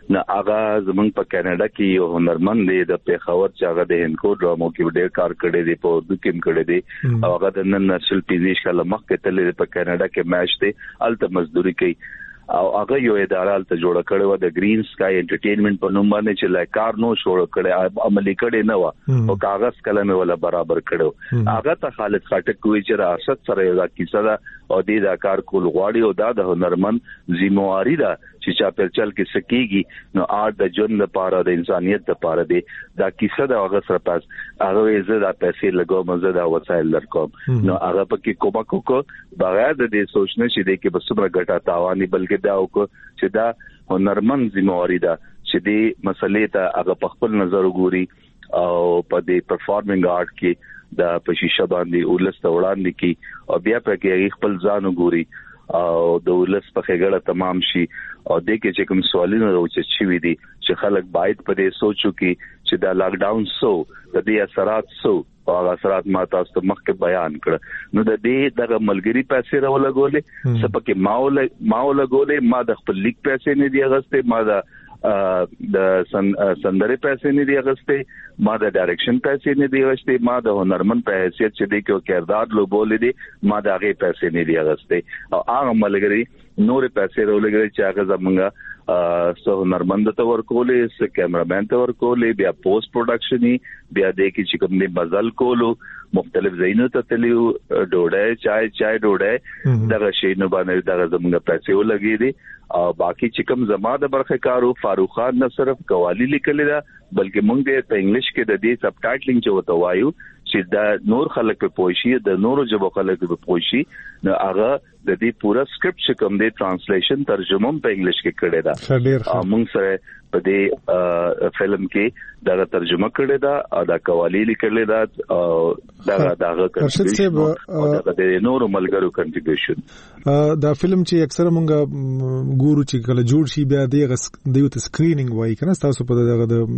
نه هغه زمونږ په کاناډا کې یو هنرمند دی د پیښور چې هغه د هندکو ډرامو کې ډېر کار کړی دی په اردو کې کړی دی او هغه د نن نسل پیزیش کله مخکې تللی په کاناډا کې میچ دی الته مزدوري کوي او هغه یو اداره ته جوړ کړو د گرین سکای انټرټینمنت په نوم باندې چې لای کار نو جوړ کړي عملي کړي نه و او کاغذ کلمه ولا برابر کړو هغه ته خالد خاټک کوي چې راست سره یو کیسه ده او دې دا کار کول غواړي او دا د هنرمند ذمہواری ده چې چا پر چل کې سکیږي نو آرت د جون لپاره د انسانيت لپاره دی دا کیسه د هغه سره پاس هغه زه د پیسې لګوم زه د وسایل لرکوم نو هغه پکې کومه کوکو بغیر د دې سوچنه چې دې کې بس سمره ګټه تاواني بلکې دا او چې دا هنرمند ذمہواری ده چې دې مسلې ته هغه په خپل نظر وګوري او په دې پرفارمینګ آرت کې دا په شیشه باندې ولست وړاندې کی او بیا په کې خپل ځان وګوري او د ولست په خګړه تمام شي او د کې چې کوم سوالونه راوچت شي دي چې خلک باید په دې سوچو کې چې دا لاک ډاون سو د دې اثرات سو او هغه اثرات ما تاسو ته مخکې بیان کړ نو د دې دغه ملګری پیسې راولګولې سپکه ماول ماول لګولې ما د خپل لیک پیسې نه دی غسته ما د د سندره پیسې نه دی غسته ما د ډایرکشن پیسې نه دی غسته ما د هنرمند په حیثیت چې د کیو کردار لو بولې دي ما د هغه پیسې نه دی غسته او هغه ملګری نور پیسې راولګړي چې هغه زمونږه سو هنرمند ته ورکولې س کیمرامین ته ورکولې بیا پوسټ پروډکشني بیا د کی چې کوم نه مزل کولو مختلف زینو ته تلیو ډوډۍ چای چای ډوډۍ دغه شی نه باندې دغه زمونږه پیسې ولګي دي او باقي چې کوم زما د برخه کارو فاروق خان نه صرف قوالی لیکل دا بلکې مونږ په انګلیش کې د دې سب ټایټلینګ چې وته وایو چې دا نور خلک په پوښي د نورو ژبو خلک په پوښي نو هغه د دې پورا سکرپټ چې کوم دی ترانسلیشن ترجمه په انګلیش کې کړی دا مونږ سره په دې فلم کې دا ترجمه کړی دا او دا قوالی لیکل دا او دا داغه کنټریبیوشن او د نورو ملګرو کنټریبیوشن دا فلم چې اکثره مونږ ګورو چې کله جوړ شي بیا دغه دیو ته سکرینینګ وایي کنه تاسو په دغه د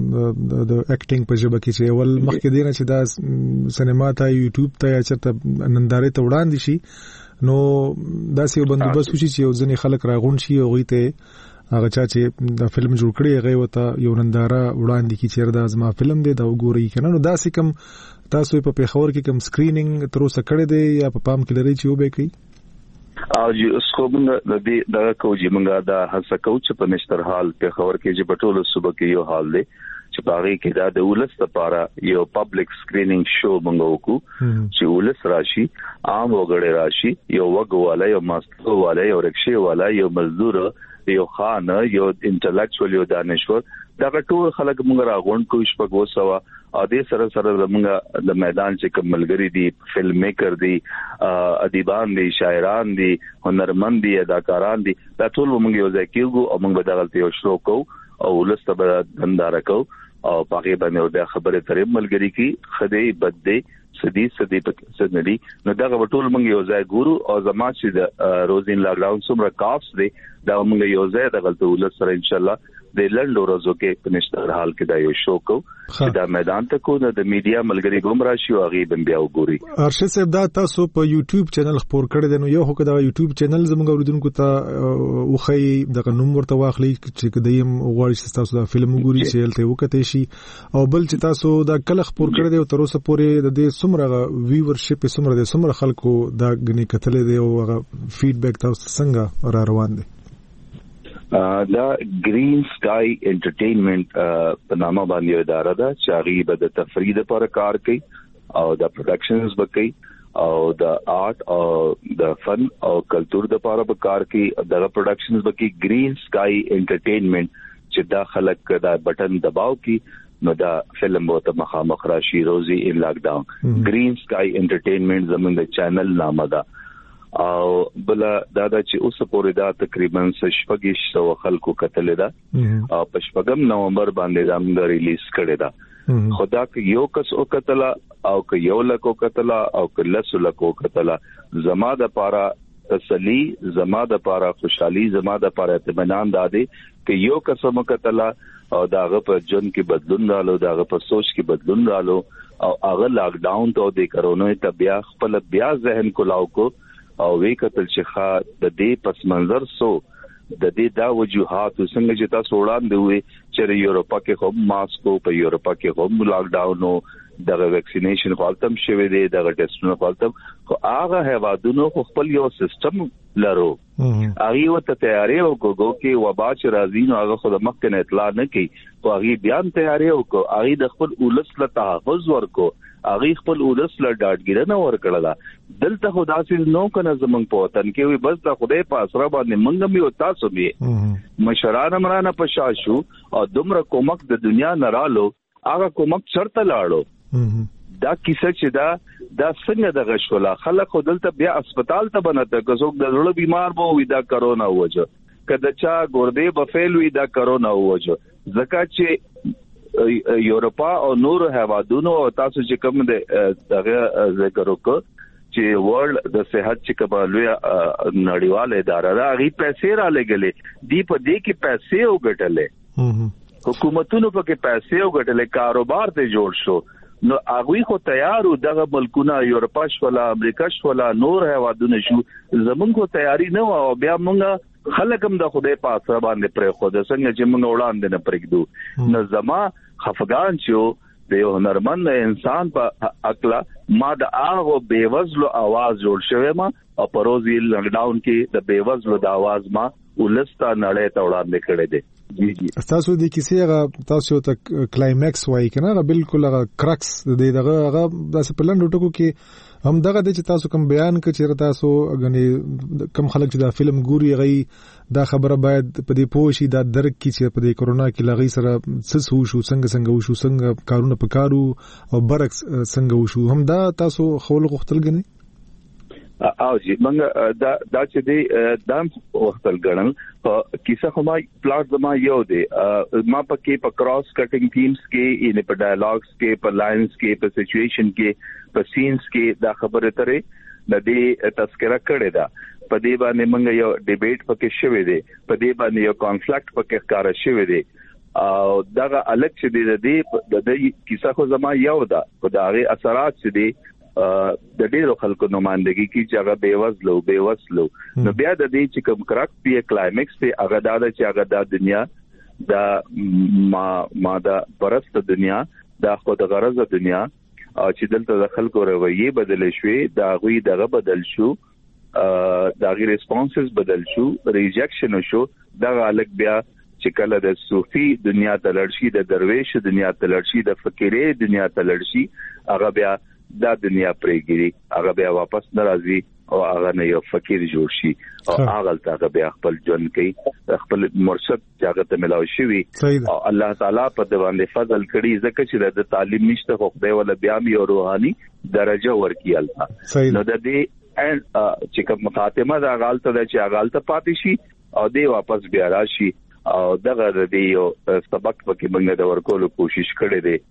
د اکټینګ په ژبه کې چې اول مخکې دی نه چې دا سینما ته یوټیوب ته یا چرته نندارې ته وړاندې شي نو دا سیو بندوبست وشي چې یو ځنې خلک راغون شي او غوي ته هغه چا چې دا فلم جوړ کړی هغه وته یو ننداره وړاندې کی چیرې دا زما فلم دی دا وګورئ کنه نو دا سې کوم تاسو په پیښور کې کوم سکرینینګ تر اوسه کړی دی یا په پام کې لري چې وبې کوي او یو سکوبنګ د دې دغه کوجی منګه دا هڅه کوو چې په نشتر حال پیښور کې چې په ټولو صوبه کې یو حال دی چې باغی کې دا د ولست لپاره یو پبلک سکرینینګ شو منګو وکړو چې ولست راشي عام وګړي راشي یو وګواله یو ماستو والا یو رکشي والا یو مزدور یو خان یو انټلیکچوال یو دانشور دا ټول خلک موږ راغون کوو شپږ وسوا او دې سره سره موږ د میدان چې کوم ملګری دي فلم میکر دي ادیبان دي شاعران دي هنرمند دي اداکاران دي دا ټول موږ یو ځای کېږو او موږ به دغه یو شروع کوو او ولست به دندار کوو او پاګې باندې د خبره ترې ملګری کی خدای بد سدي سدي سدني نو دا ټول موږ یو ځای ګورو او زما چې د روزین لاک ډاون سمره کافس دي دا موږ یو ځای د غلطه ولست سره ان شاء الله د لند ورځو کې په نشتر حال کې دا یو شو کو چې دا میدان ته کو د میډیا ملګری ګمرا شي او غي بم بیا وګوري ارشد صاحب دا تاسو په یوټیوب چینل خبر کړی دی نو یو هو دا یوټیوب چینل زموږ اوریدونکو ته وخی د نوم ورته واخلي چې دیم غواړي چې تاسو دا فلم وګوري چې هلته وکټې شي او بل چې تاسو دا کله خبر کړی دی تر اوسه پورې د دې سمره ویورشپ سمره د سمره خلکو دا غني کتلې دی او فیډبیک تاسو څنګه را روان دي دا گرین سکای انټرټینمنت په نامه باندې اداره ده چې هغه د تفریح لپاره کار کوي او د پروډکشنز وکړي او د آرت او د فن او کلچر لپاره به کار کوي دغه پروډکشنز وکړي گرین سکای انټرټینمنت چې دا خلک دا بٹن دباو کی نو دا فلم وته مخامخ راشي روزي ان لاک ډاون گرین سکای انټرټینمنت زموږ د چینل نامه ده او بل دا د چې اوس پورې دا تقریبا شپږ سو خلکو کتل دا او په شپږم نومبر باندې دا موږ ریلیز کړی دا خدا که یو کس او کتل او که یو لکو کتل او که لس لکو کتل زما د پاره تسلی زما د پاره خوشحالي زما د پاره اطمینان دادې که یو کس مو کتل او داغه په جن کې بدلون رالو داغه په سوچ کې بدلون رالو او هغه لاک ډاون ته د کرونا ته بیا خپل بیا ذهن کولاو کو او وی کتل چې خا د دې پس منظر سو د دې دا وجوهات څنګه چې تاسو وړاندې وي چې یورپا کې هم ماسکو په یورپا کې هم لاک ډاون دغه ویکسینیشن خپلتم شوی دی دغه ټیسټونه خپلتم خو هغه هوادونو خپل یو سیستم لرو هغه ته تیاری وکړو چې وبا چې راځي نو هغه خود مخکې نه اطلاع نه کوي خو هغه بیان تیاری وکړو هغه د خپل اولس له تحفظ ورکو هغه خپل اولس له ډاډګیرنه ورکړه دلته خدا سي نو کنه زمنګ په وطن کې وي بس د خدای په اسره باندې منګم یو تاسو به مشران مرانه پشاشو او دومره کومک د دنیا نرالو هغه کومک چرته لاړو دا کیسه چې دا دا څنګه د غشولا خلک دلته بیا هسپتال ته بنته کڅوک د زړه بیمار وو وي دا کرونا وجه کله چا ګردې بفیل وي دا کرونا وجه ځکه چې یورپا او نور هوادونو او تاسو چې کوم د دغه ذکر وکړو چې ورلد د صحت چې کبالوی نړیواله اداره راغی پیسې را لګلې دی په دې کې پیسې وګټلې حکومتونو په کې پیسې وګټلې کاروبار ته جوړ شو نو هغه خو تیارو دغه ملکونه یورپا شولا امریکا شولا نور هوادونه شو زمونږ کو تیاری نه او بیا مونږ خلک هم د خدای په اسره باندې پرې خو د څنګه چې مونږ وړاندې نه پرېږدو نو زما خفقان چې د یو هنرمند انسان په عقله ما د هغه بیوزلو आवाज جوړ شوی ما او پروزي لاک ډاون کې د بیوزلو د आवाज ما ولستا نړۍ ته وړاندې کړی دی جی جی تاسو د کیسې هغه تاسو ته کلایمکس وایي کنه هغه بالکل هغه کرکس د دغه هغه د پلان ټکو کې هم دغه د چې تاسو کوم بیان کړی چې تاسو غني کم خلک چې دا فلم ګوري غي دا خبره باید په دې پوه شي دا درک کی چې په دې کورونا کې لغی سره څه هو شو څنګه څنګه وشو څنګه کارونه پکارو او برعکس څنګه وشو هم دا تاسو خول غختل غني او جی منګه دا دا چې دی دام وختل غنل کیسه خو ما پلاټ زما یو دی ما پکې په کراس کټینګ ټیمز کې ان په ډایلاګز کې په لاینز کې په سچويشن کې په سینز کې دا خبره ترې د دې تذکرہ کړی دا په دې باندې منګه یو ډیبیټ پکې شوی دی په دې باندې یو کانفلیکټ پکې ښکار شوی دی او دغه الګ چې دی د دې د دې کیسه خو زما یو دا په دغه اثرات چې دی د ډیرو خلکو نمائندګي کی چې هغه بیوزلو بیوسلو نو بیا د دې چې کوم کرک پی کلایمکس ته هغه دا چې هغه د دنیا د ما ما د برست دنیا د خود غرض دنیا او چې دلته د خلکو رویه بدل شوي دا غوي دغه بدل شو دا غي ریسپانسز بدل شو ریجکشن شو دا الګ بیا چې کله د صوفي دنیا ته لړشي د درویش دنیا ته لړشي د فقيره دنیا ته لړشي هغه بیا دا دنیا پرېګری هغه بیا واپس ناراضي او هغه نه یو فقیر جوړ شي او هغه ته بیا خپل جون کوي خپل مرشد هغه ته ملاوي شي او الله تعالی په د باندې فضل کړي ځکه چې د تعلیم نشته خو خدای ولا بیا یو روحاني درجه ورکیل نو د دې ان چې کوم خاتمه د غالطه د چې غالطه پاتې شي او دې واپس بیا راشي او دغه د یو سبق پکې موږ د ورکولو کوشش کړې دي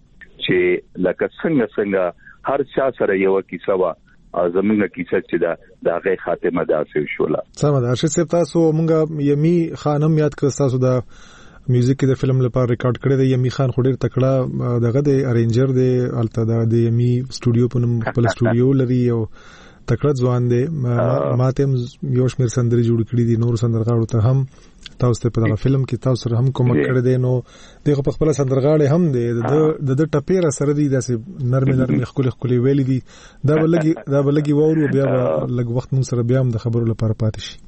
چې لکه څنګه څنګه هر چا سره یو کیسه وا زمونږه کیسه چې دا د هغه خاتمه داسې شوله سم ده ارشد تاسو مونږه یمي خانم یاد کړ تاسو دا میوزیک د فلم لپاره ریکارډ کړی دی یمي خان خډیر تکړه دغه د ارینجر دی الته د یمي سټوډیو په نوم خپل سټوډیو لري او تکړه ځوان دی ماته یو شمیر سندري جوړ کړی دي نور سندرغاړو ته هم تاسو ته په دغه فلم کې تاسو سره هم کومک کړی دی نو دغه په خپل سندرغاړي هم دی د د ټپیره سره دی داسې نرم نرم خولي خولي ویلي دي دا بلګي دا بلګي وورو بیا لږ وخت مون سره بیا هم د خبرو لپاره پاتې شي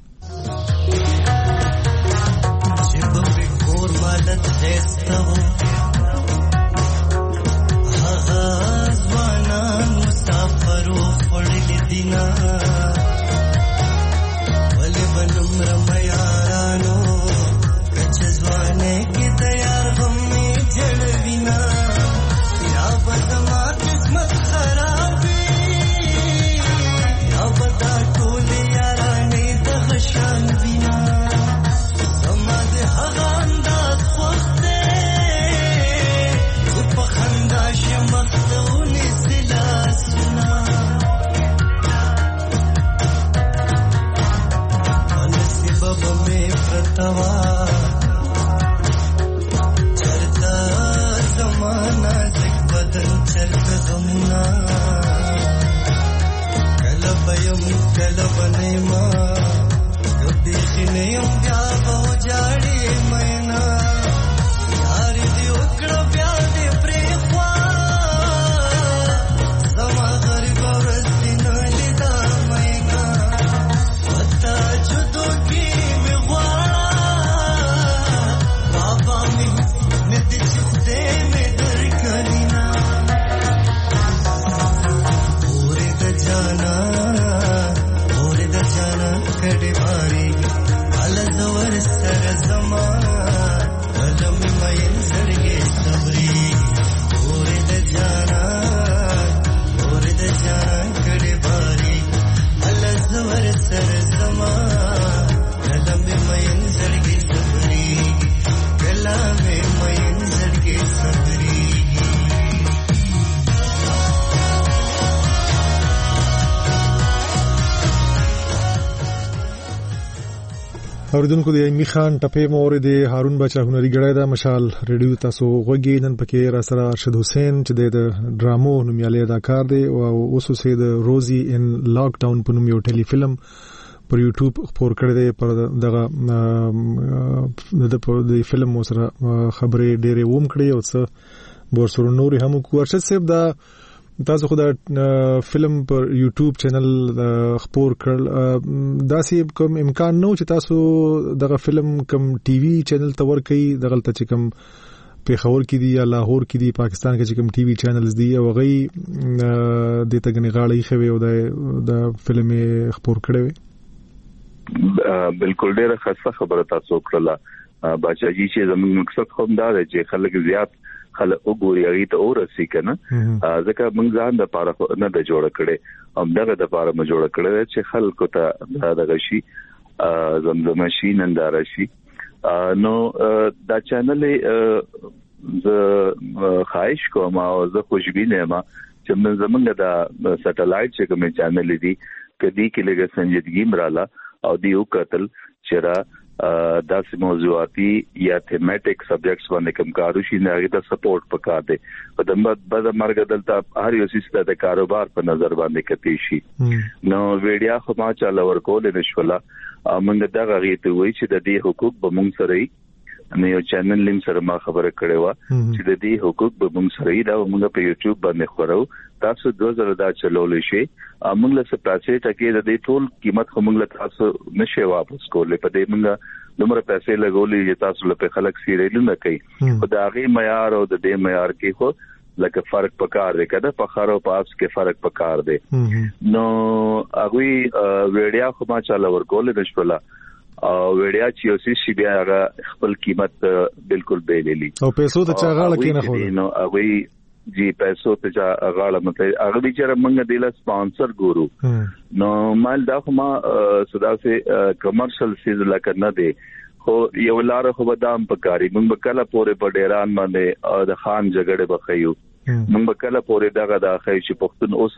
Kala bane ma, kabhi ne yum bya على زور سر زمان علم مين زړګي صبري اورد جانا اورد جان کړي باري على زور سر زمان علم مين زړګي صبري کلام مين زړګي صبري اوردونکو د ایمی خان ټپې مورید هارون بچا هنري ګړای دا مشال ریډیو تاسو غوږی نن پکې را سره ارشد حسین چې د ډرامو نومیالي اداکار دی او اوس اوسې د روزي ان لاک ډاون په نوم یو ټيلي فلم پر یوټیوب خبر کړی دی پر دغه د فلم سره خبرې ډېرې ووم کړې او څه ورسره نورې هم کو ارشد صاحب دا تاسو خو دا فلم پر یوټیوب چینل خبر کړل دا سي کوم امکان نو چې تاسو دغه فلم کوم ټي وي چینل ته ورکړي دغه ته چې کوم پیښور کې دی یا لاهور کې دی پاکستان کې چې کوم ټي وي چینلز دی او غي د تګنی غاړې خوي او د فلم خبر کړی بالکل ډیره خاصه خبره تاسو کړله بچاجي چې زموږ مقصد کوم دا دی چې خلک زیات خلک وګوري هغه ته اورسي کنه ځکه موږ ځان د پاره نه د جوړ کړي هم دغه د پاره مو جوړ کړي چې خلکو ته دغه شي زمزمه شي ننداره شي نو دا چینل ز خواهش کوم او زه خوشبینه ما چې من زمونږ د سټلایټ چې کوم چینل دي کدي کې لګه سنجیدګي مراله او دیو قتل چیرې داسې موضوعاتي یا تھیمیټک سبجیکټس باندې کوم کارو شي نه هغه ته سپورټ پکار دی په دمه بعد مرګ دلته هر یو سیستم د کاروبار په نظر باندې کتی شي نو ویډیا خو ما چاله ورکول نشولا موږ دا غوښتي ته وای چې د دې حقوق به موږ سره نه یو چینل لیم سره ما خبره کړې و چې د دې حقوق به موږ سره دا موږ په یوټیوب باندې خورو تاسو دوه زره دا چلولې شي موږ له سپاسې ټکي د دې ټول قیمت خو موږ له تاسو نشي واپس کولې په دې موږ دومره پیسې لګولې چې تاسو له خلک سیریل نه کوي خو دا غي معیار او د دې معیار کې خو لکه فرق پکار دی کده په خارو پاس کې فرق پکار دی نو هغه ویډیا خو ما چاله ورکول نشولا او ویډیا چې اوسې شي بیا هغه خپل قیمت بالکل بیللی او پیسو ته چاغاله کې نه خو نو هغه جی پیسو ته چاغاله مته هغه بیچاره موږ دیله سپانسر ګورو نو مال دا خو ما صدا سه کمرشل سیز لکه نه دی خو یو لار خو بدام پکاري موږ کله پورې په ډیران باندې د خان جګړه بخیو موږ کله پورې دغه د خې چې پښتون اوس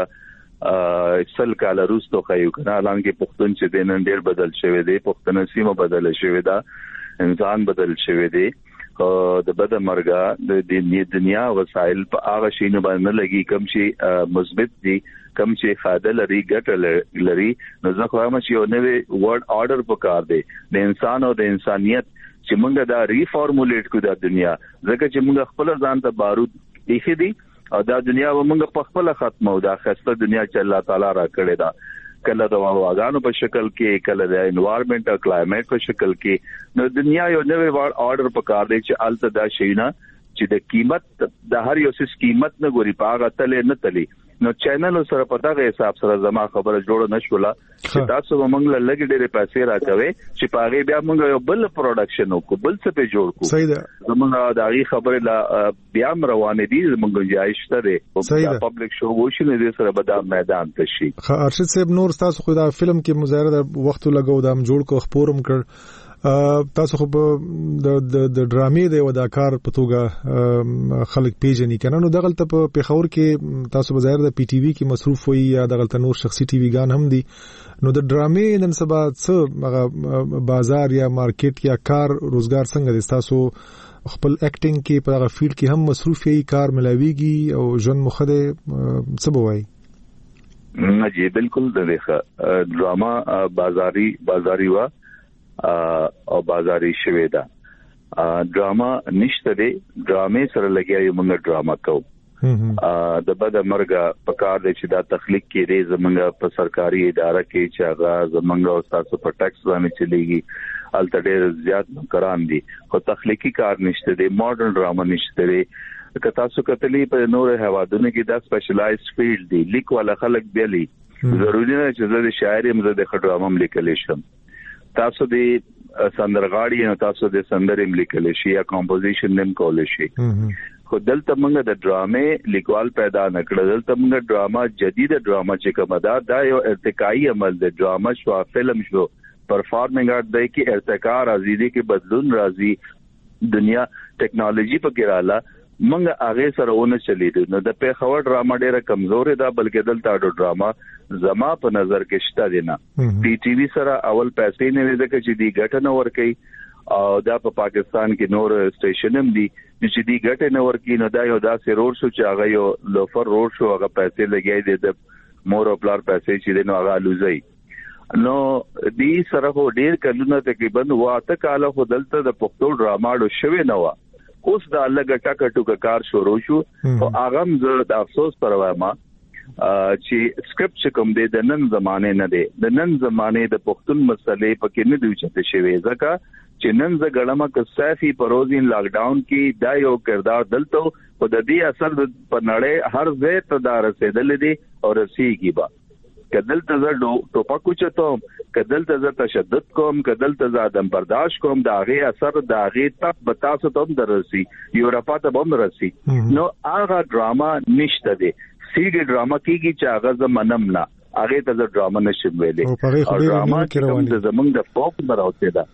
موږ سل کال وروسته خیو کنه الان کې پښتون چې دین ډیر بدل شوی دی پښتون سیمه بدل شوی دا انسان بدل شوی دی د بد مرګه د دنیا وسایل په هغه شینو باندې لګي کم شي مثبت دي کم شي فائدہ لري ګټه لري نو ځکه وایم چې یو نوې ورډ آرډر پکار دی د انسان او د انسانيت چې موږ دا ریفارمولیټ کو د دنیا ځکه چې موږ خپل ځان ته بارود ایخي دي او دا دنیا موږ په خپل ختمو دا خسته دنیا چې الله تعالی را کړی دا کله د واغانو په شکل کې کله د انوایرنمنت او کلایمټ په شکل کې نو دنیا یو نوې ورډ آرډر پکار دی چې الته دا شینا چې د قیمت د هر یو څه قیمت نه ګوري پاغه تلې نه تلې نو چینل سره پتا غي حساب سره زما خبره جوړ نه شولا چې تاسو موږ له لګ ډېر پیسې راکوي چې پاغه بیا موږ یو بل پروډکشن او بل څه په جوړ کو صحیح ده موږ دا غي خبره لا بیا روانه دي موږ جایشته دي او پبلک شو وشنه دې سره به دا میدان ته شي ارشد صاحب نور تاسو خو دا فلم کې مظاهره وخت لګاو دا جوړ کو خبرم کړ تاسو خو د د ډرامې د اداکار په توګه خلک پیژني کنه نو دغه ته په پیښور کې تاسو بظاهر د پی ټی وی کې مصروف وي یا دغه نور شخصي ټي وی ګان هم دي نو د ډرامې نن سبا څه بازار یا مارکیټ یا کار روزګار څنګه دي تاسو خپل اکټینګ کې په هغه فیلډ کې هم مصروف یې کار ملاويږي او ژوند مخده څه بوای نه جی بالکل دغه ډراما بازاري بازاري وا او بازاري شوي دا ډراما نشته دی ډرامې سره لګیا یو موږ ډراما کوو د بد مرګه په کار دی چې دا تخلیق کې دی زمونږ په سرکاري اداره کې چې هغه زمونږ او تاسو په ټیکس باندې چلیږي الته ډېر زیات نوکران دي خو تخلیقي کار نشته دی ماډرن ډراما نشته دی که تاسو کتلی په نور هوادونو کې دا سپیشلایزډ فیلډ دی لیک والا خلک بیلی ضروري نه چې زه د شاعر يم زه د ډراما لیکلی شم تاسو د سندرغاړي نو تاسو د سندرې لیکل شي یا کمپوزیشن نیم کول شي خو دلته موږ د ډرامې لیکوال پیدا نکړل دلته موږ ډراما جدید ډراما چې کومه دا دا یو ارتقائي عمل د ډراما شو فلم شو پرفارمنګ آرټ دی کې ارتقا راځي دی کې بدلون راځي دنیا ټیکنالوژي په کې رااله موږ هغه سره ونه چلیدو نو د پیښور ډراما ډیره کمزوري ده بلکې دلته د ډراما زما په نظر کې شته دی نه پی ټی وی سره اول پیسې نه وځي چې دی ګټنه ور کوي او دا په پاکستان کې نور سټیشنم دي چې دی ګټنه ور کوي نو دا یو داسې روډ شو چې هغه یو لوفر روډ شو هغه پیسې لګای دي د مور او پلار پیسې چې نو هغه لوزي نو دی سره هو ډیر کلونه تقریبا واته کاله خو دلته د پښتو ډراماړو شوي نه و اوس دا لګ ټاکه ټوکه کار شروع شو او هغه زه د افسوس پر وایم چې سکرپټ کوم دی د نن زمانه نه دی د نن زمانه د پښتون مسلې پکې نه دی چته شوی ځکه چې نن ز غړما ک صافي پروزین لاک ډاون کې دا یو کردار دلته او د دې اثر په نړۍ هر ځای ته دا رسیدل دي او رسیږي با کدل ته زه ټوپک چتوم کدل ته زه تشدد کوم کدل ته زه عدم برداشت کوم دا غي اثر دا غي تک بتاسو ته درسي یورپا ته هم درسي نو هغه ډراما نشته دي سیډي ډراما کیږي چې هغه زمنم نه هغه ته ډراما نشم ویلې او ډراما چې زمونږ د فوک مراوته ده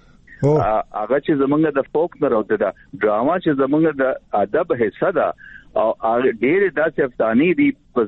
هغه چې زمونږ د فوک مراوته ده ډراما چې زمونږ د ادب حصہ ده او ډېر داسې افسانې دي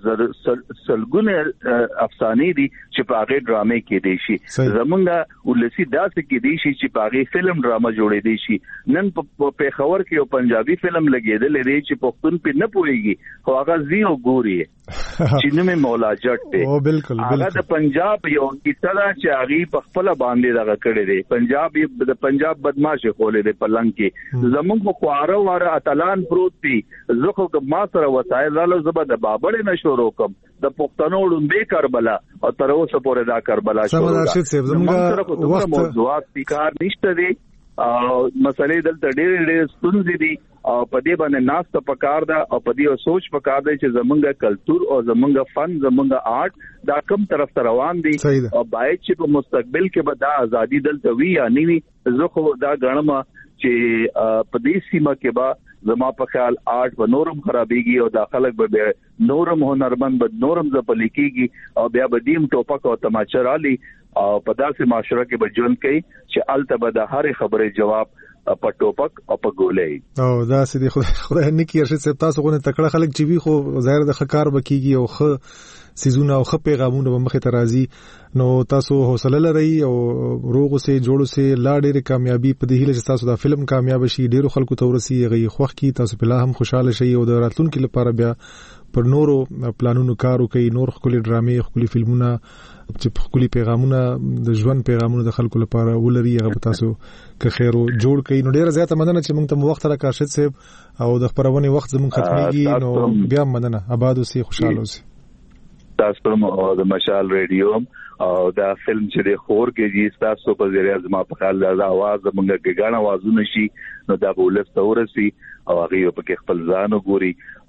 په سلګونه افسانې دي چې په هغه ډرامې کې دي شي زمونږ ولسی داسې کې دي شي چې په هغه فلم ډراما جوړې دي شي نن په پیښور کې یو پنجابي فلم لګیدل دی چې پښتون په نه پويږي خو هغه زیو ګوري چې نومه مولا جټ دی او بالکل هغه د پنجاب یو کیسه ده چې هغه په خپل باندې دغه کړی دی پنجاب د پنجاب بدمعاش خولې دی پلنګ کې زمونږ خو خواره واره اتلان پروت دي زخه ما سره وسایل رالو زبر د بابړې نشورو کوم د پښتنو لومبه کربلا او تر اوسه پورې دا کربلا شروع ده زموږ وخت موضوعات کار نشته دي او مسلې دلته ډېر ډېر ستونزې دي او په دې باندې ناست پکار ده او په دې سوچ پکار ده چې زمونږ کلچر او زمونږ فن زمونږ آرټ دا کوم طرف ته روان دي او باید چې په مستقبل کې به دا ازادي دلته وي یا نه وي زه خو دا غنم چې په دې سیمه کې به زما په خیال آرټ به نورم خرابېږي او دا خلک به نورم هنرمند به نورم ځپل کېږي او بیا به دیم ټوپک او تماچه رالي او په داسې معاشره کې به ژوند کوي چې الته به د هرې خبرې جواب په ټوپک او په ګولې او دا سې خدای خدای نه کیږي چې تاسو غو نه تکړه خلک چې وي خو ظاهر د خکار بکیږي او خ سيزونه او خ پیغامونه به مخه ترازی نو تاسو حوصله لرئ او روغ سه جوړ سه لا ډېر کامیابی په دې هله چې تاسو دا فلم کامیاب شي ډېر خلکو تورسي غي خوخ کی تاسو په لا هم خوشاله شئ او د راتلونکو لپاره بیا پر نورو پلانونو کارو کوي نور خپل ډرامې خپل فلمونه چې خپل پیغامونه د ژوند پیغامونه د خلکو لپاره ولري هغه تاسو که خیر او جوړ کوي نو ډېر زیاته مننه چې موږ ته وخت راکاشت صاحب او د خبرونه وخت زموږ ختميږي نو بیا مننه آباد اوسئ خوشاله اوسئ تاسو او د مشال ریډیو او دا فلم چې د خور کې جی تاسو په ذریعہ زما په خیال د आवाज موږ کې غاڼه आवाजونه شي نو دا بولس تورسي او هغه په خپل ځان وګوري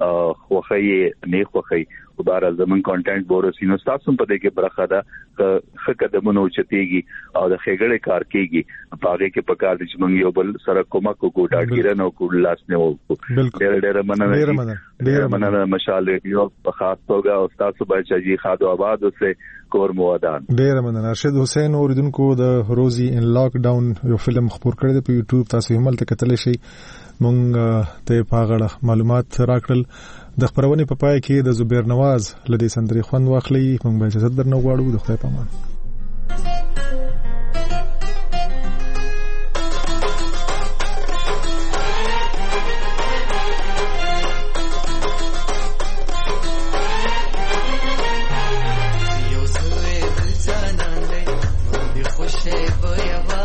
خوخه نه خوخه او بار زمون کانټینټ بورسي نو تاسو په دې کې برخه ده خ قدمونو چتيږي او د خېګړې کار کیږي په هغه کې په کار دي چې موږ یو بل سره کومه کو ګوډا ګیرن او کو لاس نه وو ډېر ډېر مننه ډېر مننه مشال ریډیو په خاص توګه او تاسو بچا جی خادو آباد اوسه کور موادان ډېر مننه راشد حسین اوریدونکو د روزي ان لاک ډاون یو فلم خبر کړی دی په یوټیوب تاسو هم تل کتل شي مونږ ته پاغړه معلومات راکړل د خبرونه په پای کې د زبیر نواز لدی سندري خوند واخلي مونږ به اجازه درنه غواړو د خدای په امان یو سوې د جانان دې مونږ خوشې په یوا